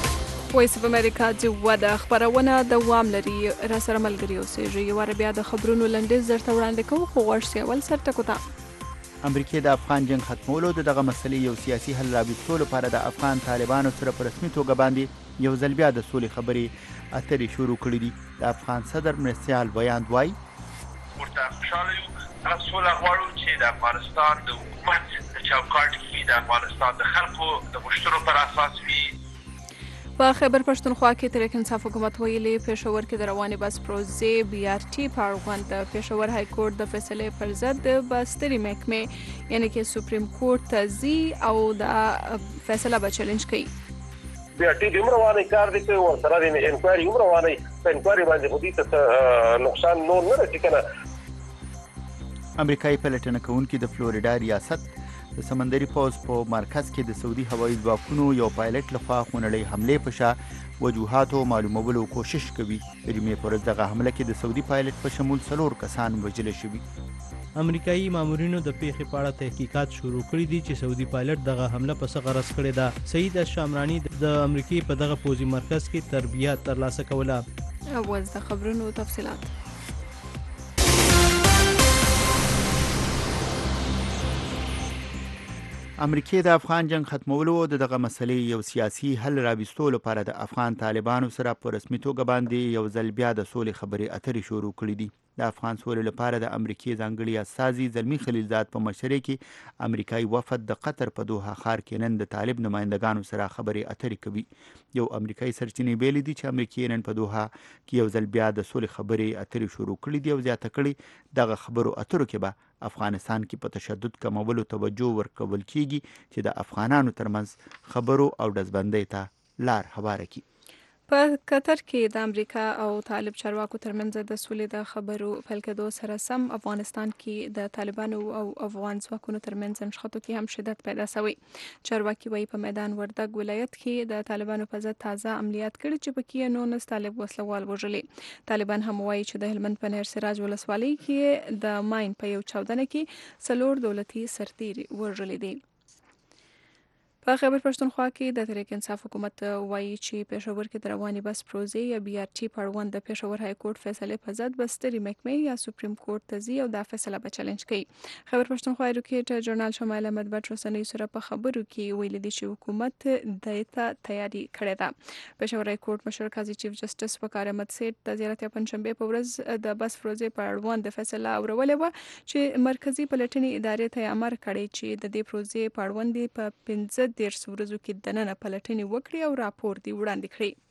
وایس اف امریکا جوه د خبرونه دوام لري را سره ملګری اوسېږي یو بیا د خبرونو لنډیز درته وړاندې کوو خو غواړئ اول سر ټکو ته امریکا د افغان جنگ ختمولو د دغه مسلې یو سیاسي حل راوستلو لپاره د افغان طالبانو سره په رسمي توګه باندې یو ځل بیا د سولې خبرې اترې شروع کړې دي. د افغان صدر مرسیال بیان وایي ورته خوشاله یو هغه سوله غواړو چې د افغانستان د حکومت د چوکاټ کې د افغانستان د خلکو د غوښتنو پر اساس وي. په خیبر پښتونخوا کې تحریک انصاف حکومت ویلي پېښور کې د روانې بس پروژې بي آر ټي په اړوند د پېښور های کورټ د فیصلې پر ضد د بستري محکمې یعنی کې سپریم کورټ ته ځي او د فیصله به چیلنج کوي. بي آر ټي د روانې کار دی کوي او سره د انکوایري روانې په انکوایري باندې خو دې ته نقصان نور نه رسي کنه. امریکایي پلټنه کوونکي د فلوریډا ریاست د سمندري پوز په مرکز کې د سعودي هوایي ځواکونو یو پایلټ لخوا خونړۍ حملې په شا وجوهاتو معلومولو کوشش کوي. د جمعې پر ورځ دغه حمله کې د سعودي پایلټ په شمول څلور کسان وژل شوي. امریکایي مامورینو د پیښې په اړه تحقیقات شروع کړي دي چې سعودي پایلټ دغه حمله په څه غرض کړې ده. سعید الشامرانی د امریکای په دغه پوځي مرکز کې تربیات ترلاسه کوله. اول د خبرونو تفصيلات. امریکا د افغان جنگ ختمولو او دغه مسلې یو سیاسي حل راوستلو لپاره د افغان طالبانو سره په رسمي توګه باندې یو ځل بیا د سولې خبرې اترې شروع کړې دي. د افغان سولې لپاره د امریکای ځانګړي استازي زلمی خلیلزاد په مشرۍ کې امریکایي وفد د قطر په دوحه ښار کې نن د طالب نمائندګانو سره خبرې اترې کوي. یو امریکایي سرچینې ویلي دي چې امریکای نن په دوحه کې یو ځل بیا د سولې خبرې اترې شروع کړې دي او زیاته کړي دغه خبرو اترو کې به افغانستان کې په تشدد کمولو توجه ورکول کیږي چې د افغانانو ترمنځ خبرو او ډزبندۍ ته لار هواره کړي. په قطر کې د امریکا او طالب چارواکو ترمنځ د سولې د خبرو پیل کېدو سره سم افغانستان کې د طالبانو او افغان ځواکونو ترمنځ نښتو کې هم شدت پیدا شوی. چارواکي وایي په میدان وردګ ولایت کې د طالبانو په ضد تازه عملیات کړي چې پکې نونس طالب وسلوال وژلي. طالبان هم وایي چې د هلمند په نهر سراج ولسوالۍ کې د ماین په یو چاودنه کې څلور دولتي سرتیري وژلي دي. په خیبر پښتونخوا کې د تحریک انصاف حکومت وایي چې پېښور کې د روانې بس پروژې یا بي آر ټي په اړوند د پېښور های کورټ فیصلې په ضد بستري محکمې یا سپریم کورټ ته ځي او دا فیصله به چیلنج کوي. خیبر پښتونخوا ایډوکیټ جرنال شمال احمد بټ رسنۍ سره په خبرو کې ویلي دي چې حکومت دایته تیاری کړې ده. پېښور های کورټ مشر قاضي چیف جسټس وقار احمد سیټ د زیارت پنځشنبه په ورځ د بس پروژې په اړوند د فیصله اورولې و چې مرکزی پلټنې ادارې ته امر کړی چې د دې پروژې په اړوند په پنځه دیرش ورځو کې دننه پلټنې وکړي او راپور دی وړاندې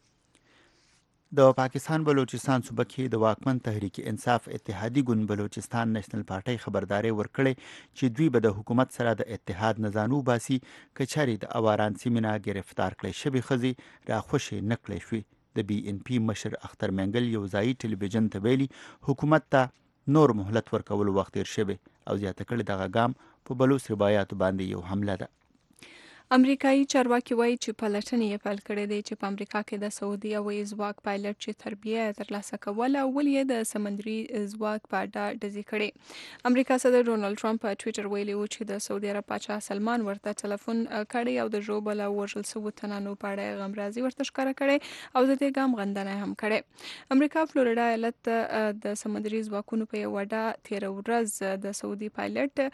کړي. د پاکستان بلوچستان صوبه کې د واکمن تحریک انصاف اتحادی ګوند بلوچستان نېشنل پارټي خبرداري ورکړې چې دوی به د حکومت سره د اتحاد نزانو باسي کچاري د اواران سیمینه گرفتار کړي شوی خزي را خوشې نکړي شوی. د بي ان پی مشر اختر منګل یو ځای ټلویزیون ته ویلي حکومت ته نور مهلت ورکول وخت تیر شوی او زیاته کړي دغه ګام په بلوچ روایت باندې یو حمله ده. امریکایي چارواکي وایي چې پلټنې یې پیل کړې دي چې په امریکا کې د سعودي هوایي ځواک پایلټ چې تربیه ترلاسه کوله اول یې د سمندري ځواک په اډه ډزې کړې. امریکا صدر ډونالد ټرمپ په ټویټر ویلي و چې د سعودي عرب پاچا سلمان ورته ټلیفون کړی او د ژوبل او وژل شوو تنانو په اړه غمرازي ورته ښکاره کړې او د دې ګام غندنه هم کړې. امریکا فلوریډا ایالت د سمندري ځواکونو په یو اډه تیر ورځ د سعودي پایلټ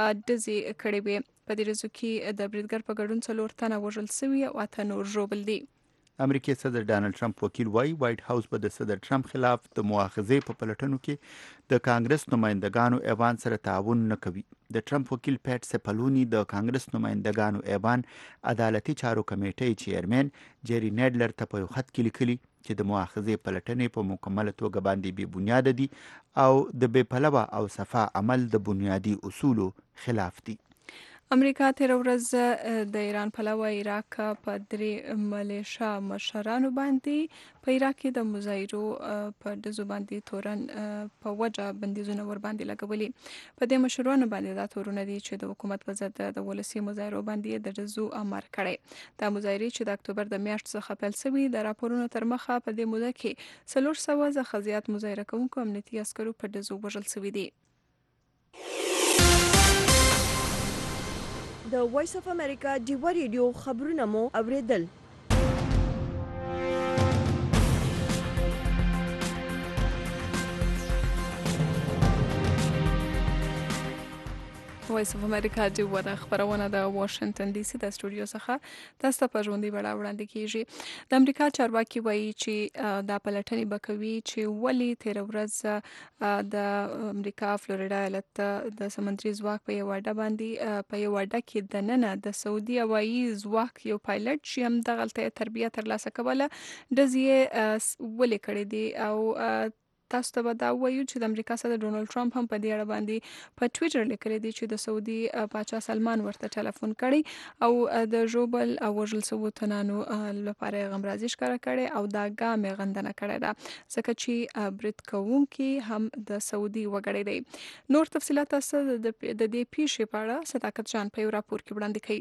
ډزې کړې وې. په دې ورځو کې د بریدګر په ګډون څلور تنه وژل شوي او اته نور ژوبل دي. امریکای صدر ډانلډ ټرمپ وکیل وایي وایټ هاوس به د صدر ټرمپ خلاف د مؤاخذې په پلټنو کې د کانګرس نمائندګانو ایوان سره تعاون نه کوي. د ټرمپ وکیل پیټ سپلونی د کانګرس نمائندګانو ایوان عدالتي چارو کمیټې چیرمن جری نیډلر ته په یو خط کې لیکلي چې د مؤاخذې پلټنې په مکمله توګه باندې بې بنیاده دي او د بې پلوه او صفا عمل د بنیادي اصولو خلاف دي. امریکا تیر ورځ د ایران پلوه عراق په درې ملیشا مشرانو باندې په عراق کې د مظاهرو په ډزو باندې تورن په وجه بندیزونه ور باندې لګولي. په دې مشرانو باندې دا تورونه دي چې د حکومت په ضد د ولسي مظاهرو باندې د ډزو امر کړی. دا مظاهرې چې د اکتوبر د میاشتې څخه پیل شوي د راپورونو تر مخه په دې موده کې څلور سوه څخه زیات مظاهره کوونکو امنیتي عسکرو په ډزو وژل شوي دي. د وایس اف امریکا ډیوا ریډیو خبرونه مو اوریدل. وایس اف امریکا دی ودا خبرونه د واشنگټن ډي سي د استودیو څخه تاسو ته په ژوندۍ بڼه وړاندې کیږي. د امریکا چارواکي وایي چې د پلټنې بکوي چې ولی تیر ورځ د امریکا فلوریدا ایالت د سمندري ځواک په یو اډه باندې په یو اډه کې د ننه د سعودي هوایي ځواک یو پایلټ چې هم د غلطه تربیه ترلاسه کوله دزیه ولې کړې دي او تاسو ته دا وایو چې د امریکا صدر ډونالد ټرمپ هم په دې اړه باندې په ټوئیټر لیکلی دی چې د سعودي پاچا سلمان ورته ټلیفون کړی او د ژوبل او وژل شوو تنانو لپاره غمرازي ښکاره کړې او دا ګامې غندنه کړې ده ځکه چې برید کوونکي هم د سعودي وګړي دی. نور تفصیلات تاسو د دې پیښې په اړه صداقت جان په یو راپور کې وړاندې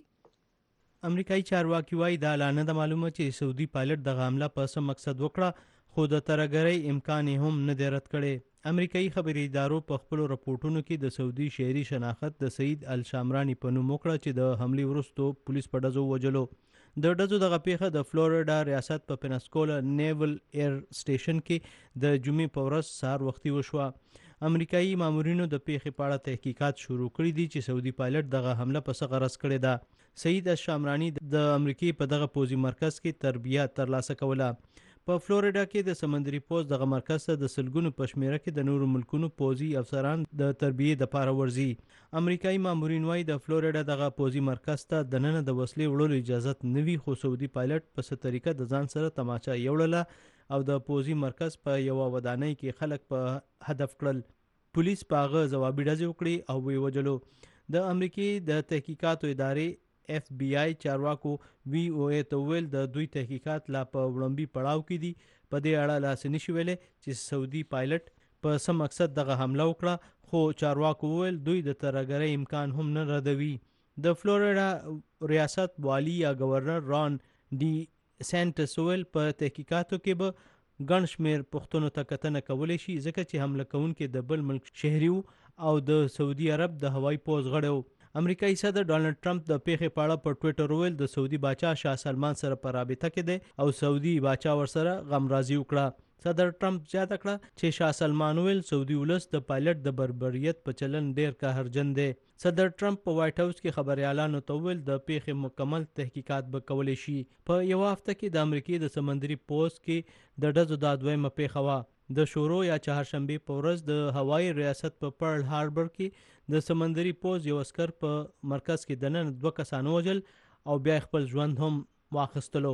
کوي. امریکایي چارواکي وایي دا اعلان د معلومه چې سعودي پایلټ د حمله په سم مقصد وکړه خو د ترګرۍ امکان هم نه دی رد کړی. امریکایي خبري ادارو په خپل راپورټونو کې د سعودي شهري شناخت د سعید الشامرانی په نوم وکړه چې د حملې وروسته پولیس په ډزو وجلو. د ډزو دغه پیښه د فلوریډا ریاست په پینسکولا نیول ایر سټیشن کې د جمعې په ورځ سهار وختي وشوه. امریکایي مامورینو د پیښې په اړه تحقیقات شروع کړي دي چې سعودي پایلټ دغه حمله په څه غرض کړې ده. سعید الشامرانی د امریکای په دغه پوځي مرکز کې تربیه ترلاسه کوله. په فلوریډا کې د سمندري پوز دغه مرکز ته د سلګونو په شمیره کې د نورو ملکونو پوځي افسران د تربیې لپاره ورځي. امریکایي مامورین وايي د فلوریډا دغه پوځي مرکز ته د نن د وسلې وړلو اجازه نه وي خو سعودي پایلټ په څه طریقه د ځان سره تماچا یوړله او د پوځي مرکز په یو ودانۍ کې خلک په هدف کړل. پولیس په هغه ځوابي ډزې وکړي او وی وجلو. د امریکای د تحقیقاتو ادارې اف بی آی چارواکو وی او ای ته ویل د دوی تحقیقات لا په وړاندې پړاو کې دي. په دې اړه لاس نشي ویلې چې سعودي پایلټ په سم مقصد دغه حمله وکړه خو چارواکو ویل دوی د ترګرۍ امکان هم نه ردوي. د فلوریډا ریاست والی یا گورنر ران ډي سینټس ویل په تحقیقاتو کې به ګڼ شمېر پوښتنو ته کتنه کولی شي ځکه چې حمله کوونکي د بل ملک شهري او د سعودي عرب د هوایي پوځ غړی و. امریکایي صدر ډونالد ټرمپ د پیښې په اړه په ټوئیټر ویل د سعودي باچا شاه سلمان سره په رابطه کې دی او سعودي باچا ورسره غمرازي وکړه. صدر ټرمپ زیاته کړه چې شاه سلمان ویل سعودي ولس د پایلټ د بربریت په چلن ډیر قهرجن دی. صدر ټرمپ په وایټ هاوس کې خبريالانو ته ویل د پیښې مکمل تحقیقات به کولی شي. په یو هفته کې د امریکای د سمندري پوز کې د ډزو د دویمه پیښه وه. د شورو یا چهارشنبه په ورځ د هوایي ریاست په پرل هاربر کې د سمندري پوز یو عسكر په مرکز کې د نن دوه کسان وژل او بیا خپل ژوند هم واخیستلو.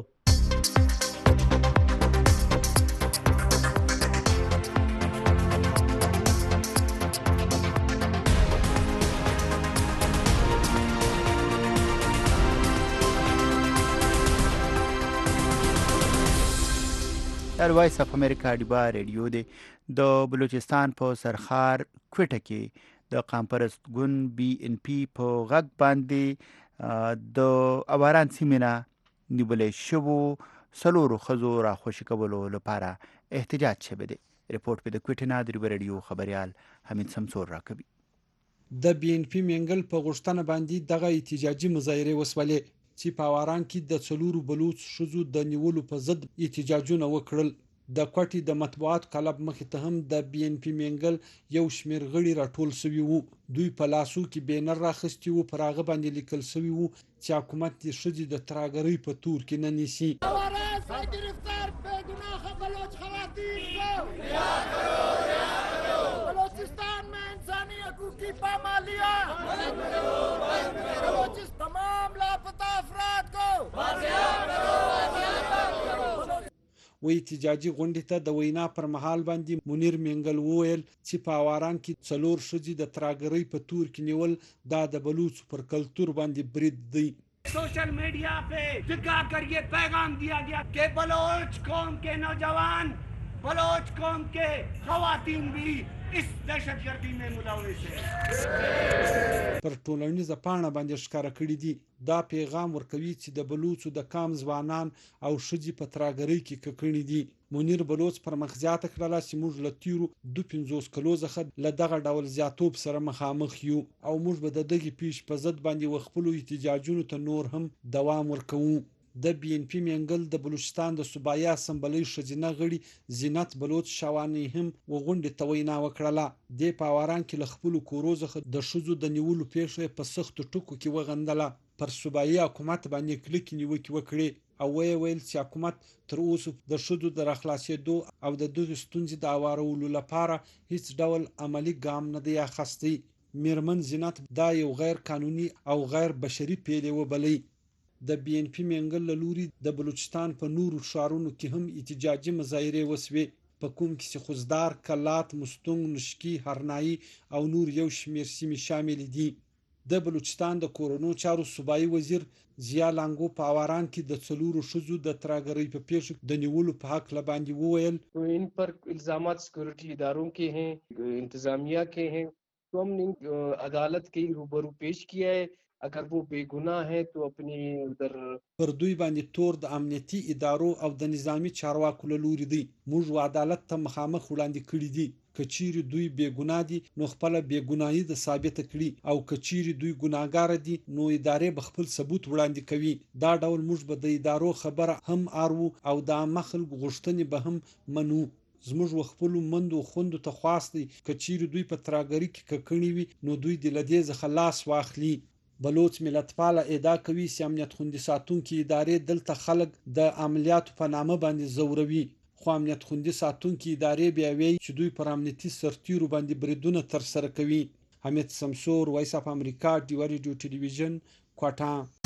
د وایس اف امریکا ډیبا ریډیو دی. د بلوچستان په سرخار کوټه کې د قامپرست ګوند بی ان پی په غږ باندې د اواران سیمینه نیولې شوو سلورو خزو را خوشی کولو لپاره احتجاج شوی دی. ریپورت په د کوټه نه د ډیبا ریډیو خبريال حمید سمسور راکوي. د بی ان پی منګل په غشتنه باندې دغه احتجاجي مظاهره وسولې چې په واران کې د څلورو بلوچ شذو د نیولو په ضد احتجاجونه وکړل. د کوټي د مطبوعات کلب مخې ته هم د بی ان پی منګل یو شمیر غړي راټول شوي وو. دوی په لاسو کې بینر راخستي وو، پر هغه باندې لیکل شوی وو چې حکومت د شذې د ترګرۍ په تور کې نه نیسي. گرفتار बेगुनाह बलोच खवातीन को रिहा करो, रिहा करो। बलोचिस्तान में इंसानी हकूक की पामालियां बंद करो, बंद करो। बलोचिस्तान तमाम लापता अफराद को बाजियाब करो, बाजियाब करो। وې احتجاجي غونډې ته د وینا پر مهال باندې منیر منګل وویل چې په اواران کې څلور شذې د ترګرۍ په تور کې نیول دا د بلوچ پر کلچر باندې برید دی. सोशल मीडिया पे दिखा कर ये पैगाम दिया गया कि बलोच कौम के नौजवान, बलोच कौम के खवातीन भी इस दहशतगर्दी में मुलविस है. پر ټولنیزه پاڼه باندې ښکارا کړی دي دا پیغام ورکوي چې د بلوچو د کام ځوانان او شذې په ترګرۍ کې ککړنی دي. منیر بلوچ پر مخزیات کړل چې موږ لتیرو د پنځوس کلو څخه ل دغه ډول زیاتوب سره مخامخ یو او موږ به د دغه پیش په ضد باندې وخپلو احتجاجونو ته نور هم دوام ورکوو. د بي ان پی منګل د بلوچستان د صوبایي اسمبلی ښځینه غړي زینت بلوچ شوانی هم وغونډې ته وینا وکړله. د پاوران کې له خپلو کورو څخه د ښځو د نیولو پیښه په سختو ټکو کې وغندله. پر صوبایي حکومت باندې کلکې نیوکې وکړې او ویې ویل چې حکومت تر اوسه د ښځو د راخلاصېدو او د دغې ستونزې د هوارولو لپاره هیڅ ډول عملي ګام نه دی اخیستی. میرمن زینت دا یو غیر قانوني او غیر بشري پیلې وبلئ. د بي ان پی منګل له لوري د بلوچستان په نورو ښارونو کې هم احتجاجي مظاهرې وسوې، په کوم کې چې خوزدار، کلات، مستونګ، نشکی، هرنایي او نور یو شمېر سیمې شامل دي. د بلوچستان د کورونو چارو صوبایي وزیر ضیا لانګو په آواران کې د څلورو ښځو د ترهګرۍ په پیښو د نیولو په حق باندې وویل ان پر الزامات سکیورٹی اداروں کے ہیں، انتظامیہ کے ہیں، تو ہم نے عدالت کے روبرو پیش کیا ہے. اگر وہ بے گناہ ہے تو اپنی ادھر پر دوی باندې تور د امنیتي ادارو او د نظامی چارواکو له لوري دی. موږ عدالت ته مخامخ وړاندې کړي دي. کچيري دوی بے ګناه دي نو خپل بے ګناهي د ثابت کړي، او کچيري دوی ګناګار دي نو ادارې به خپل ثبوت وړاندې کوي. دا ډول موږ به د ادارو خبره هم ارو او د مخل غوښتنې به هم منو. زموږ خپل مندو خوندو ته خواستی کچيري دوی په ترهګرۍ کې ککړنی وي نو دوی د لدې ځخه لاس واخلي. بلوچ ملتپاله ادعا کوي چې امنیت خوندي ساتونکي ادارې دلته خلک د عملیاتو په نامه باندې زوروي، خو امنیت خوندي ساتونکي ادارې بیا وایي چې دوی پر امنیتي سرتیرو باندې بریدونه ترسره کوي. حمید سمسور، وایس اف امریکا، ډیوا ریډیو ټلویزیون، کوټا.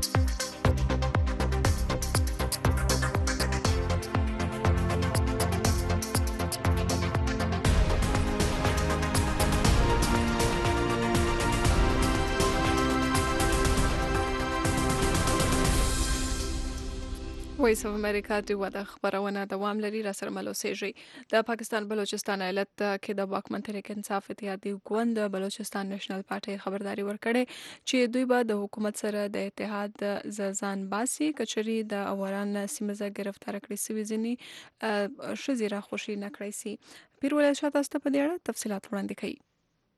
وایس اف امریکا د وده خبرونه دوام لري. را سره ملوسیږي د پاکستان بلوچستان ایالت کې د واکمن تحریک انصاف اتحادیې ګوند بلوچستان نېشنل پارټي خبرداري ورکړې چې دوی به د حکومت سره د اتحاد ځان باسي کچري د اوران سیمه ز گرفتار کړی سوي ځنی شزیره خوشي نه کړی سي. پیرول شاته است په دې اړه تفصيلات وړاندې کړي.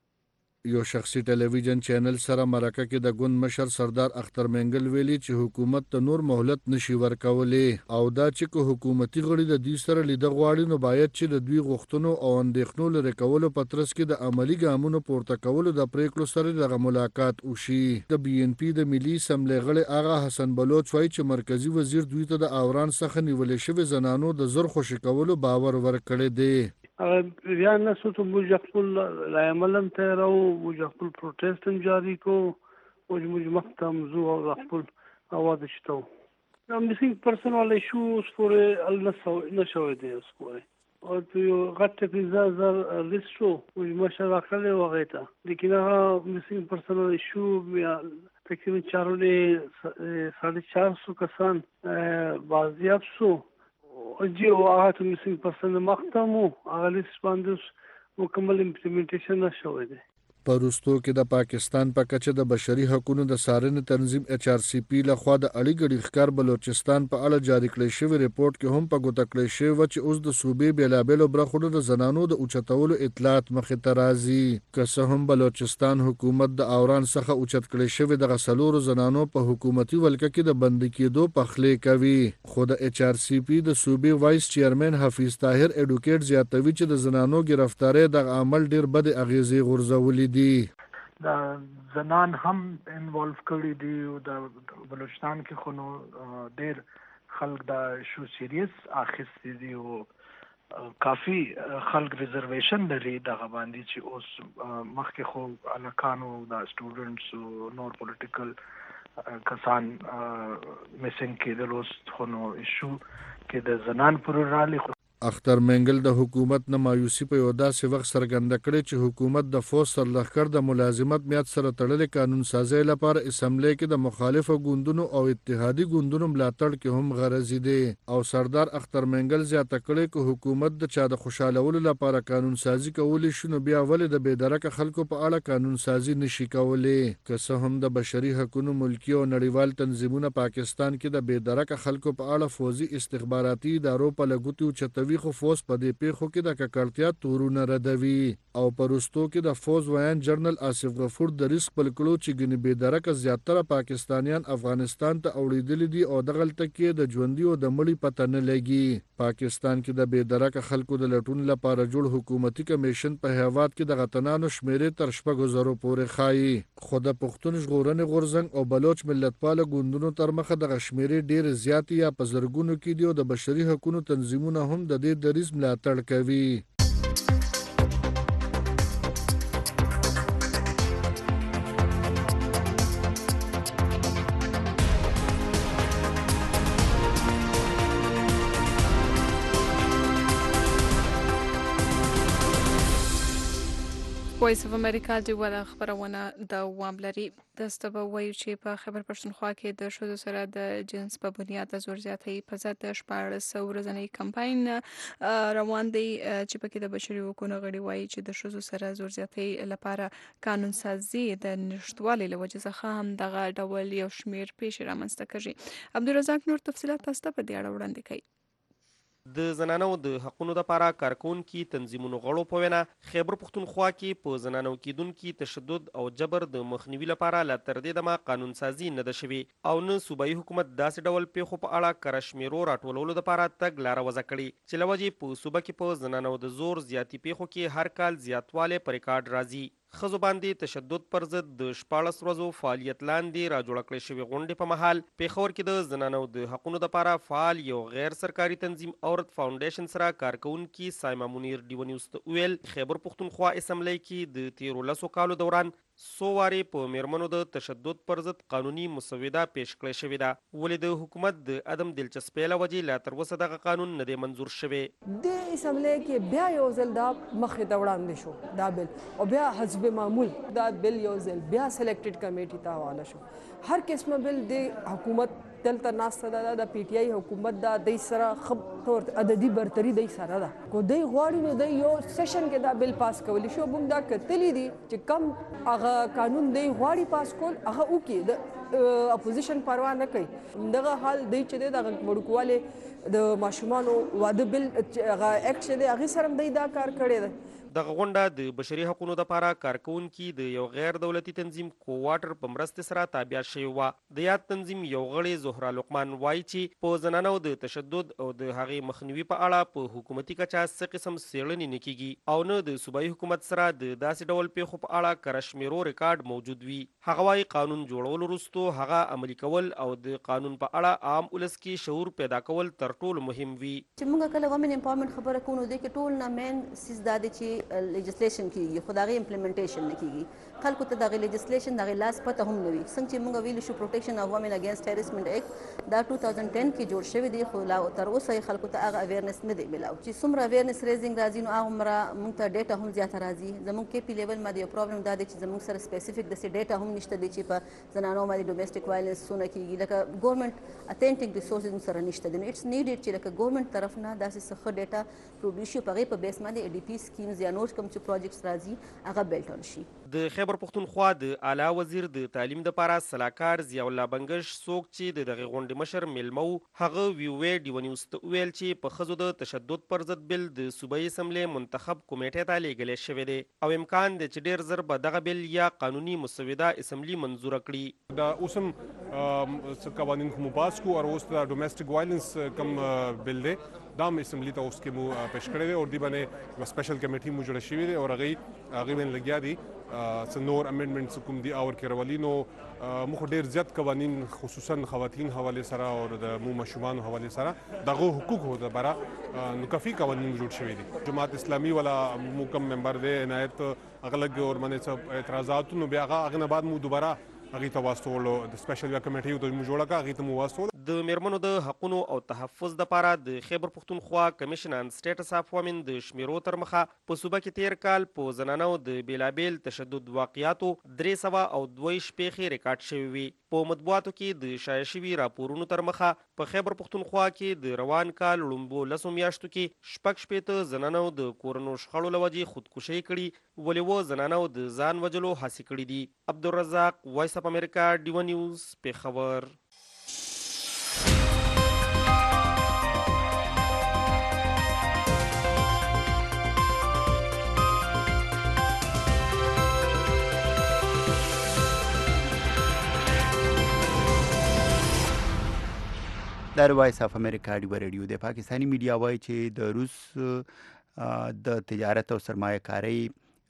یو شخصي ټلویزیون چینل سره مرکه کې د ګوند مشر سردار اختر منګل ویلي چې حکومت ته نور مهلت نشي ورکولې او دا چې کو حکومتي غړي د دې سره لیدل غواړي نو باید چې د دوی غوښتنو او اندېښنو لري کولو په ترڅ کې د عملی ګامونو پورته کولو د پریکړو سره د ملاقات وشي. د بي ان پی د ملي اسمبلی غړي آغا حسن بلوچ وایي چې مرکزی وزیر دوی ته د اوران څخه نیولې شوی زنانو د زر خوشی کولو باور ورکړی دی. بیا نسو تو موږ خپل لایملم ته راو موږ خپل پروتست جاری کو او موږ مختم زو او خپل اواز شتو نو میسینګ پرسونال ایشوز فور النسو نشو دي اسکوره او تو غټه پیزا زر لیستو موږ مشره کړل وغیتا لیکن هغه میسینګ پرسونال ایشو بیا تقریبا چارونه ساڑھے چار سو کسان بازیاب سو جی او هغه ته میسینګ پرسن مختمو هغه لیست باندې مکمل امپلیمنټیشن نشوي دي. پروستو کې د پاکستان په کچه د بشري حقوقو د څارنې تنظیم ایچ آر سی پی لخوا د اړیګړي ښکار بلوچستان په اړه جاری کړی شوی ریپورت کې هم په ګوته کړی شوی و چې اوس د صوبې بیلابېلو برخو د زنانو د اوچتولو اطلاعات مخې ته راځي. که څه هم بلوچستان حکومت د اوران څخه اوچت کړی شوی د غسلورو زنانو په حکومتي ولکه کې د بندي کېدو پخلې کوي، خو د ایچ آر سی پی د صوبې وایس چیرمن حفیظ طاهر اډوکیټ زیاتوي چې د زنانو گرفتاری د عمل ډیر بد اغیزې غورځولې دي. دا زنان هم انوالو کړي دي او د بلوچستان کې خو نو ډېر خلک دا شو سیریس اخیستي دي او کافی خلک ریزرویشن لري دغه باندې چې اوس مخکې خو الکانو دا سټوډنټس او نور پولیټیکل کسان میسنګ کېدل اوس خو نو ایشو کې د زنان پر رالی. اختر منګل د حکومت نه مایوسی په یو داسې وخت څرګنده کړې چې حکومت د فوج سرلښکر د ملازمت میاد سره تړلې قانون سازۍ لپاره اسمبلی کې د مخالفو ګوندونو او اتحادي ګوندونو ملاتړ کې هم غرضی دی او سردار اختر منګل زیاته کړې چې حکومت د چا د خوشالولو لپاره قانون سازي کولی شي نو بیا ولې د بېدرکه خلکو په اړه قانون سازي نشي کولی. که څه هم د بشري حقوقو ملکی او نړیوال تنظیمونه پاکستان کې د بېدرکه خلکو په اړه فوزي استخباراتي ادارو په لګوتو چتوي خو فوز په دې پیښو کې د ککړتیا تورونه ردوي او پرستو کې د فوز ویان جنرال آصف غفور د ریسک په کلو چې ګنې بې درکه زیاتره پاکستانیان افغانستان ته اوړېدلي دي او دغلته کې د ژوندي او د مړي پته نه لګي. پاکستان کې د بې درکه خلکو د لټون لپاره جوړ حکومتي کمیشن په هیواد کې د غتنانو شمیرې تر شپږو زرو پورې ښایي، خو د پښتون ژغورنې غورځنګ او بلوچ ملتپاله ګوندونو تر مخه دغه شمیرې ډېرې زیاتې یا په زرګونو کې دي او د بشري حقوقو تنظیمونه هم د دې دریځ ملاتړ کوي. وایس اف امریکا د ولا خبرونه د وام لري د ستبه وایي چې په خبر پښتونخوا کې د شذو سره د جنس په بنیاد د زور زیاتۍ په ضد د شپاړس ورځنی کمپاین روان دی چې پکې د بشري حقوقو غړي وایي چې د شذو سره زور زیاتۍ لپاره قانون سازي د نشټوالي له وجې څخه هم دغه ډول یو شمیر پیښې رامنځته کوي. عبدالرزاق نور تفصیلات تاسو ته په دې اړه وړاندې کوي. د زنانو د حقونو لپاره کارکونکي تنظیمونو غړو په وینا خیبر پښتونخوا کې په زنانو کېدونکي تشدد او جبر د مخنیوي لپاره لا تر دې دمه قانون سازي نه ده شوې او نه صوبایي حکومت داسې ډول پیښو په اړه کره شمیرو راټولولو لپاره تګ لاره وضع کړې چې له وجې په صوبه کې په زنانو د زور زیاتي پیښو کې هر کال زیاتوالی په ریکارډ راځي. ښځو باندې تشدد پر ضد د شپاړس ورځو فعالیت لاندې راجوړه کړې شوې غونډې په مهال پېښور کې د زنانو د حقونو دپاره فعال یو غیر سرکاري تنظیم عورت فاونډیشن سره کارکوونکي سایما منیر ډیو نیوز ته وویل خیبر پښتونخوا اسمبلی کې د تیرو لسو کالو دوران څو وارې په میرمنو د تشدد پر ضد قانوني مسوده پیش کړې شوې ده، ولې د حکومت د عدم دلچسپۍ له وجې لا تر اوسه دغه قانون نه دی منظور شوی. د اسمبلی کې بیا یو ځل دا مخې ته وړاندې شو دا بل او بیا حزب معمول دا بل یو ځل بیا سلیکټډ کمیټي ته حواله شو. هر قسمه بل د حکومت دلته ناسته ده د پی ټی آی حکومت دا د سره خب تور عددي برتري د سره ده کو د غواړي نو د یو سیشن کې دا بل پاس کولی شو. موږ دا کتلی دي چې کم هغه قانون دی غواړي پاس کول هغه وکي د اپوزیشن پروا نه کوي. دغه حال دی چې د وړوکواله د ماشومانو واده بل هغه اکټ چې دی هغه سره دی دا کار کړی دی. دغه غونډه د بشري حقوقو لپاره کارکوونکي د یو غیر دولتي تنظیم کوواټر په مرسته سره تابع شوی و. د یاد تنظیم یو غړی زهرا لقمان وایي چې په زنانو د تشدد او د هغې مخنیوي په اړه په حکومتي کچه څه قسم څېړنې نه کیږي او نه د صوبایي حکومت سره د داسې ډول پیښو په اړه کره شمیرو ریکارډ موجود وي. هغه وایي قانون جوړولو وروستو هغه عملي کول او د قانون په اړه عام ولس کې شعور پیدا کول تر ټولو مهم وي. چې موږ کله ومن امپاورمنت خبره کوو نو د کې ټول نه مین سیس دا دی چې لیجسلیشن کیږي خو دغه امپلیمنټیشن نه کیږي. خلکو ته دغه لیجسلیشن دغه لاس پته هم نه وي. څنګه چې موږ ویل شو پروټیکشن اف وومن اگینست ټیرریزم ایکټ دا دوه هزار دس کې جوړ شوی دی خو لا تر اوسه خلکو ته هغه اویرنس نه دی ملاو چې څومره اویرنس ریزینګ راځي نو هغه مره موږ ته ډیټا هم زیاته راځي. زموږ کې پی لیول باندې یو پرابلم دا دی چې زموږ سره سپیسیفیک د ډیټا هم نشته دی چې په زنانو باندې ډومېسټک وایلنس څونه کیږي لکه ګورنمنت اتنټیک ریسورسز سره نشته دی. اټس نیډډ چې لکه ګورنمنت طرف نه داسې څه ډیټا پروډوس شي په هغې په بیس باندې ای ډي پي سکیمز یا نور کوم چې پروجیکټس راځي هغه بیلټ اون شي. د خیبر پښتونخوا د اعلی وزیر د تعلیم لپاره سلاکار ضیاء الله بنګش څوک چې د دغه غونډې مشر میلمه و هغه ویوې ډیو نیوز ته وویل چې په ښځو د تشدد پر ضد بل د صوبایي اسمبلی منتخب کمیټې ته لیږلی شوی دی او امکان دی چې ډېر زر به دغه بل یا قانوني مسوده اسمبلی منظوره کړي. دا اوس هم څه قوانین خو مو پاس کړو او اوس د ډومېسټک وایلنس کم بل دی دا هم اسمبلی ته اوس کې مو پیش کړی دی او دې باندې یوه سپیشل کمیټي مو جوړه شوې دی او هغې هغې باندې لګیا دي څه نور امینډمنټس کوم دي اور کې راولي. نو موږ ډېر زیات قوانین خصوصا خواتین حوالې سره او د مو ماشومانو حوالې سره دغه حقوقو دپاره نو کافي قوانین جوړ شوي دي. جماعت اسلامي والا مو کم ممبر دی عنایت هغه لږ ورباندې څه اعتراضات نو بیا هغه هغې نه بعد مو دوباره هغې ته واستولو د سپیشل یوه کمیټۍ ته مو جوړه کړه هغې ته مو واستولو. د میرمنو د حقونو او تحفظ دپاره د خیبر پښتونخوا کمیشن ان سټیټس اف وومن د شمیرو تر مخه په صوبه کې تیر کال په زنانو د بیلابیل تشدد واقعاتو درې سوه او دوه ویشت پیښې ریکارډ شوې وي. په مطبوعاتو کې د شایع شوي راپورونو تر مخه په خیبر پښتونخوا کې د روان کال لومبو لسو میاشتو کې شپږ شپېته زنانو د کورنو شخړو له وجې خودکشۍ کړي ولې و زنانو د ځان وجلو هڅې کړي دي. عبدالرزاق وایس اف امریکا ډیو نیوز پېښور. د وایس اف امریکا ډیو ریډیو د پاکستاني میډیا وایي چې د روس د تجارت او سرمایه کاری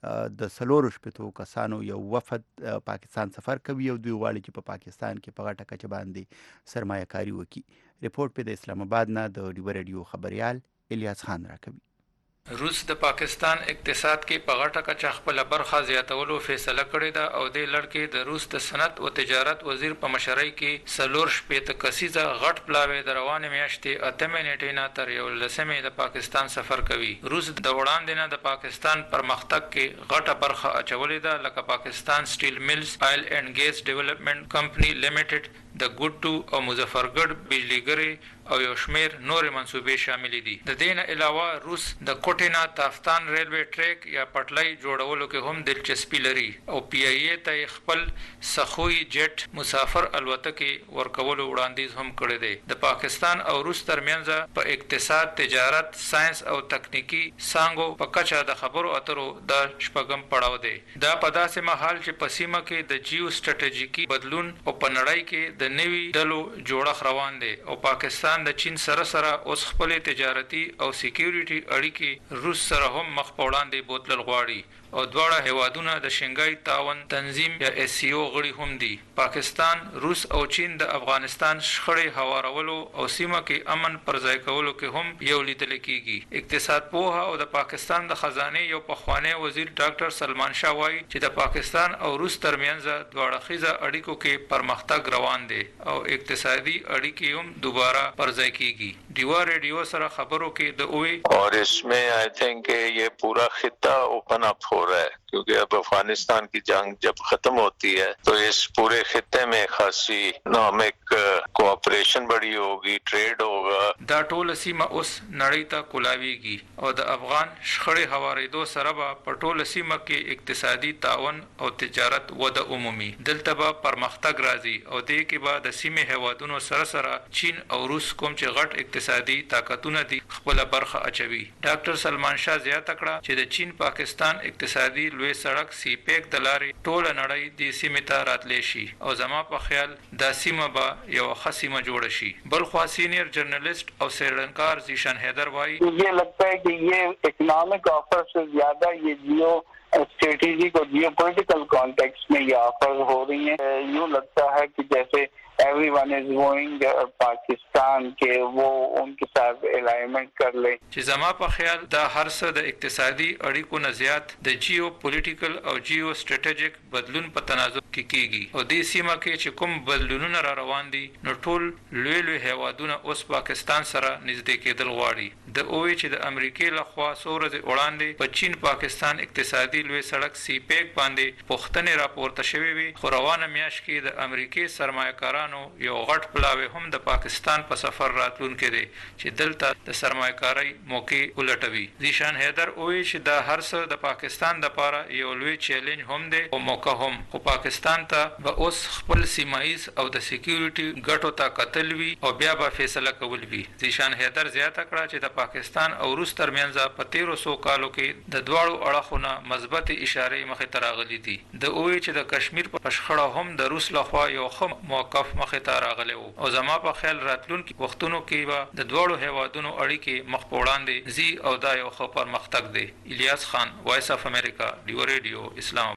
د سلورو شپېتو کسانو یو وفد پاکستان سفر کوي او دوی غواړي چې په پاکستان کې په غټه کچه باندې سرمایه کاری وکړي. ریپورت په د اسلام آباد نه د ډیو ریډیو خبريال الیاس خان راکوي. روس د پاکستان اقتصاد کې په غټه کچه خپل برخه زیاتولو فیصله کړې ده او د لړکې د روس د صنعت او تجارت وزیر په مشرۍ کې سلور شپېته کسیزه غټ پلاوی د روانې میاشتې اتمې نیټې نه تر یولسمې د پاکستان سفر کوي. روس د وړاندې نه د پاکستان پرمختګ کې غټه برخه اچولې ده، لکه پاکستان سټیل ملز، آیل اینڈ ګیس ډیولپمنٹ کمپنی لیمیټډ، د ګوټو او مظفرګړ بجلیګری او یو شمیر نور منصوبې شامل دي. د دې نه علاوه روس د کوټینا تافتان ریلوی ټریک یا پټلۍ جوړولو کې هم دلچسپي لري او پی ای ای ته خپل سخوی جټ مسافر الوتکې ورکولو وړاندیز هم کړی دی. د پاکستان او روس ترمنځ په اقتصاد، تجارت، ساينس او تکنیکی څانګو په کچه د خبرو اترو د شپږم پړاو دی. دا په داسې مهال چې په سیمه کې د جیو سټریټیژیکي بدلون او په نړۍ کې د نوي ډلو جوړښت روان دی او پاکستان د چین سره سره اوس خپل تجارتي او سکیورټي اړیکې روس سره هم مخ په وړاندې بوتلل غواړي او دواړه هیوادونه د شنګای تعاون تنظیم یا اس سی او غړي هم دي. پاکستان، روس او چین د افغانستان شخړې هوارولو او سیمه کې امن پر ځای کولو کې هم یو لیدل کیږي. اقتصاد پوها او د پاکستان د خزانه یو پخوانی وزیر ډاکټر سلمان شاه وایي چې د پاکستان او روس ترمنځ دواړه خیزه اړیکو کې پرمختګ روان دی او اقتصادي اړیکې هم دوباره پر ځای کیږي. ډیوا ریډیو سره خبرو کې د اوې اور इसमें आई थिंक ये पूरा खिता ओपन अप हो रहा है क्योंकि अब अफगानिस्तान की जंग जब खत्म होती है तो इस पूरे खिते में खासी इकोनॉमिक कोऑपरेशन बड़ी होगी, ट्रेड होगा. دا ټول سیمه اوس نړۍ ته کولاویږي او د افغان شخړې هوارېدو سره به په ټول سیمه کې اقتصادي تعاون او تجارت وده عمومي. دلته به پرمختګ راځي او دې کې به د سیمې هیوادونو سره سره چین او روس کوم چې غټ اقتصادي طاقتونه دي خپل برخه اچوي. ډاکټر سلمان شاه زیاته کړه چې د چین پاکستان اقتصادي لوی سړک سی پیک د لارې ټوله نړۍ د سیمې ته راتلی شي او زما په خیال دا سیمه به یو ښه سیمه جوړه شي. بل خوا سینئر جرنلسٹ او څېړنکار زیشان حیدر وایي مجھے لگتا ہے کہ یہ اکنامک آفر سے زیادہ یہ جیو اسٹریٹجک اور جیو پولیٹیکل کانٹیکس میں یہ آفر ہو رہی ہیں. یوں لگتا ہے کہ جیسے ایوری ون از گوئنگ پاکستان کے وہ ان کے ساتھ الائنمنٹ کر لے. چې زما په خیال دا هر څه د اقتصادي اړیکو نه زیات د جیو پولیټیکل او جیو سټریټیجک بدلون په تناظر کې کیږي او دې سیمه کې چې کوم بدلونونه را روان دي نو ټول لوی لوی هیوادونه اوس پاکستان سره نږدې کېدل غواړي. د اوې چې د امریکای لخوا څو ورځې وړاندې په چین پاکستان اقتصادي لوی سړک سی پیک باندې پوښتنې راپورته شوې وي خو روانه میاشت کې د امریکای سرمایه‌کارانو یو غټ پلاوی هم د پاکستان په سفر راتلونکي دي چې دلته د سرمایه‌کارۍ موقع ولټوي. زیشان حیدر وایي چې دا هر څه د پاکستان لپاره یو لوی چیلنج هم دی او موقع هم، خو پاکستان ته به اوس خپل سیمایز او د سکیورټي ګټو ته کتل وي او بیا به فیصله کول وي. زیشان حیدر زیاته کړه چې د پاکستان او روس ترمنځ په تیرو سو کالو کې د دواړو اړخونو مثبت اشارې مخې ته راغلي دي. د وایي چې د کشمیر په شخړه هم د روس لخوا یو ښه موقف مخې ته راغلی وو او زما په خیال راتلونکي وختونو کې به د دواړو هیوادونو اړیکې مخ په وړاندې ځي او دا یو ښه پرمختګ دی. الیاس خان، وایس اف امریکا، ډیو ریډیو، اسلام.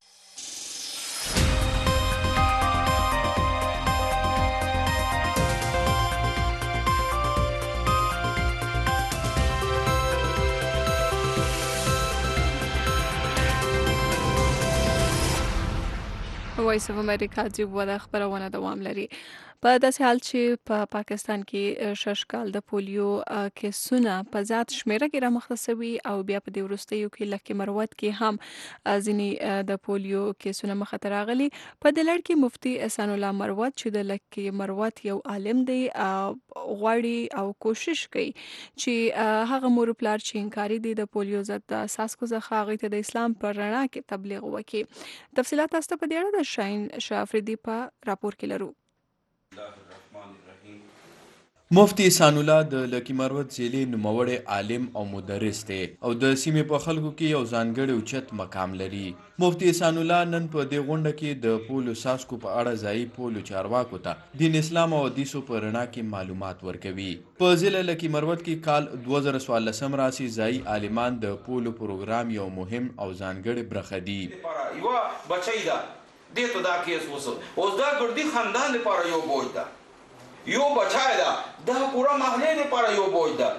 وایس اف امریکا چې ودا خبرونه دوام لري. په داسې حال چې په پا پاکستان کې شش کال د پولیو کیسونه په ذات شمیره کې رامخته شوي او بیا په دې وروستیو کې لکه مروت کې هم ځینې د پولیو کیسونه مخه ته راغلي. په دې لړ کې مفتي احسان الله مروت چې د لکه مروت یو عالم دی غواړي او کوشش کوي چې هغه مور پلار چې انکاري دي د پولیو ضد د اساسکو څخه هغه ته د اسلام پر رڼا کې تبلیغ وکړي. تفصيلات تاسو په دې اړه د شاهین شاه افریدي په راپور کې لرو. مفتی احسان الله د لکی مروت ضلع نوموړی عالم او مدرس دی او د سیمې په خلکو کې یو ځانګړی اوچت مقام لري. مفتی احسان الله نن په دې غونډه کې د پولو ساسکو په اړه ځایي پولو چارواکو ته دین اسلام او حدیثو په رڼا کې معلومات ورکوي. په ضلع لکی مروت کې کال دوه زره څوارلسم راسي ځایي عالمان د پولو پروګرام یو مهم او ځانګړی برخه دي. یوه بچی ده دې ته دا کیس وسو اوس دا ګردي خاندان لپاره یو بوج ده یو بچای ده دا پورا محلې لپاره یو بوج ده.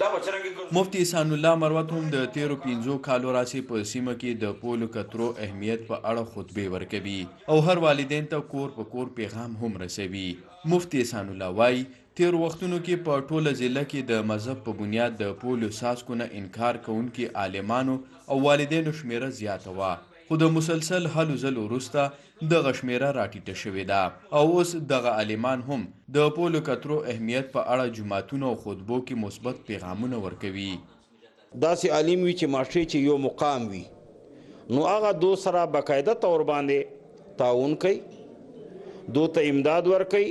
مفتی احسان الله مروت هم د تیرو پنځو کالو راسي په سیمه کې د پولو کترو اهمیت په اړه خطبې ورکوي او هر والدین ته کور په کور پیغام هم رسوي. مفتی احسان الله وایي تیرو وختونو کې په ټوله ضلع کې د مذهب په بنیاد د پولو ساسکو نه انکار کوونکي عالمانو او والدینو شمیره زیاته وه، خو د مسلسل هلو ځلو وروسته دغه شمیره راټیټه شوې ده او اوس دغه عالمان هم د پولو کترو اهمیت په اړه جماعتونو او خطبو کې مثبت پیغامونه ورکوي. داسې عالم وي چې ماشټري چې یو مقام وي نو هغه دو سره باقاعده طور باندې تعاون کوي، دو ته امداد ورکوي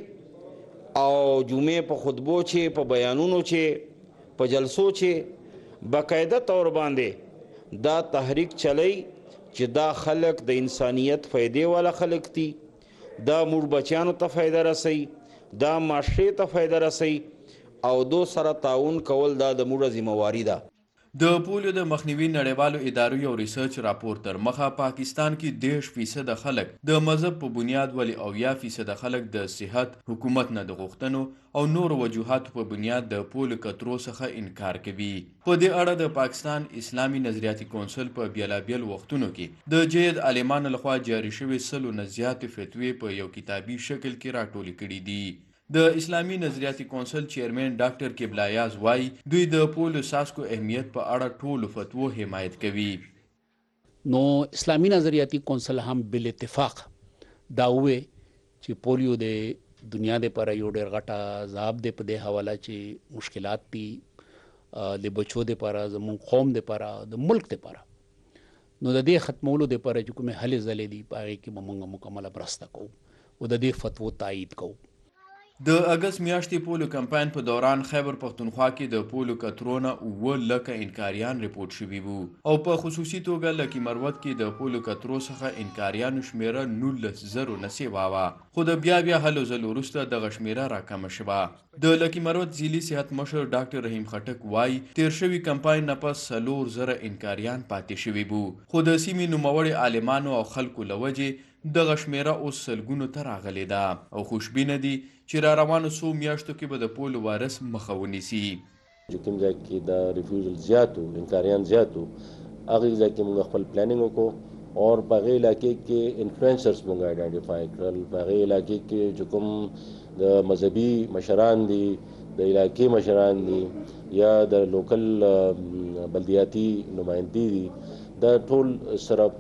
او جمعې په خطبو چې په بیانونو چې په جلسو چې باقاعده طور باندې دا تحریک چلی چې دا خلق د انسانیت فایدې والا خلق دي، دا موږ بچیانو ته فایده رسوي، دا معاشرې ته فایده رسوي او دو سره تعاون کول دا د موږ ذمہواري ده. د پولیو د مخنیوي نړیوالو ادارو یو ریسرچ راپور تر مخه پاکستان کې دیش فیصد خلک د مذهب په بنیاد ولی اویا فیصد خلک د صحت حکومت نه د غوښتنو او نور وجوهاتو په بنیاد د پولو کترو څخه انکار کوي. په دې اړه د پاکستان اسلامي نظریاتي کونسل په بیلابیل وختونو کې د جید عالمانو لخوا جاری شوي سلو نه زیاتې فتوی په یو کتابي شکل کې راټولې کړي دي. د اسلامي نظریاتي کونسل چیرمن ډاکټر قبله یاز وایي دوی د پولو ساسکو اهمیت په اړه ټولو فتوو حمایت کوي. نو اسلامي نظریاتي کونسل هم بل اتفاق دا وې چې پولیو د دنیا د پر یو ډېر غټه عذاب دی په دې حواله چې مشکلات دي د بچو د پر زموږ قوم د پر د ملک د پر نو د دې ختمولو د پر چې کومې هلې ځلې دي په هغې کې به موږ مکمله مرسته کوو او د دې فتوو تایید کوو. د اګست میاشتې پولو کمپاین په دوران خیبر پښتونخوا کې د پولو کترونه اووه لکه انکاریان ریپورټ شوي وو او په خصوصي توګه لکي مروت کې د پولو کترو څخه انکاریانو شمیره نولس زرو نه سیوا وه، خو د بیا بیا هلو ځلو وروسته دغه شمیره راکمه شوه. د لکي مروت ضلعي صحت مشر ډاکټر رحیم خټک وایي تیر شوي کمپاین نه پس څلور زره انکاریان پاتې شوي وو، خو د سیمې نوموړي عالمانو او خلکو له وجې دغه شمیره اوس سلګونو ته راغلې ده او خوشبینه دي چې را روانو څو میاشتو کې به د پولو وایرس مخه ونیسي. چې کوم ځای کې د ریفیوزل زیات وو، انکاریان زیات وو، هغې ځای کې موږ خپل پلانینګ وکړو او په هغې علاقې کې انفلوئنسرز موږ آیډنټیفای کړل. په هغې علاقې کې چې کوم د مذهبي مشران دي، د علاقې مشران دي یا د لوکل بلدیاتي نمایندې دي، دا ټول سره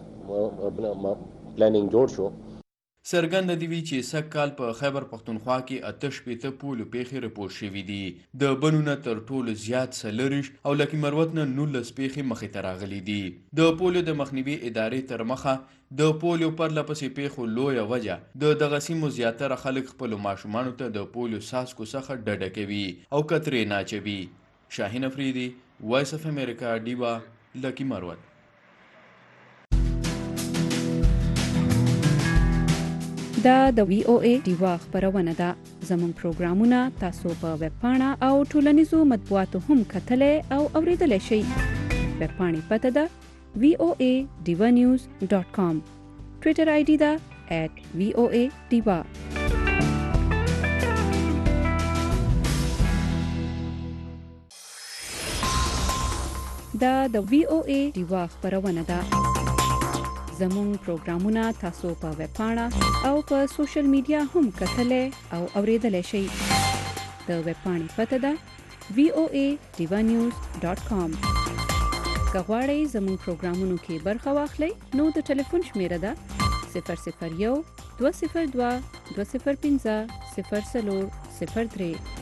پلانینګ جوړ شو. څرګنده دي وي چې سږ کال په خیبر پښتونخوا کې اته شپېته پولو پیښې رپورټ شوي دي. د بنو نه تر ټولو زیات څلرویشت او لکي مروت نه نولس پیښې مخې ته راغلي دي. د پولیو د مخنیوي ادارې تر مخه د پولیو پرله پسې پیښو لویه وجه د دغه سیمو زیاتره خلک خپلو ماشومانو ته د پولیو ساسکو څخه ډډه کوي او کترې نه اچوي. شاهین افریدي، وایس اف امریکا، ډیوا، لکي مروت. دا د وی او ای ډیوا خبرونه ده. زموږ پروګرامونه تاسو په ویب پاڼه او ټولنیزو مطبوعاتو هم کتلی او اوریدلی شئ. ویب پاڼې پته ده وی او ای ډیوا نیوز ډاټ کام. ټویټر آی ډي ده ایټ وی او ای ډیوا. دا د وی او ای ډیوا خبرونه ده. زموږ پروګرامونه تاسو په ویب پاڼه او په سوشل میډیا هم کتلی او اوریدلی شئ. د ویب پاڼې پته ده وی او ای ډیوا نیوز ډاټ کام. که غواړئ زموږ پروګرامونو کې برخه واخلئ نو د ټلیفون شمیره ده صفر صفر یو دوه صفر دوه دوه صفر پنځه صفر څلور صفر درې.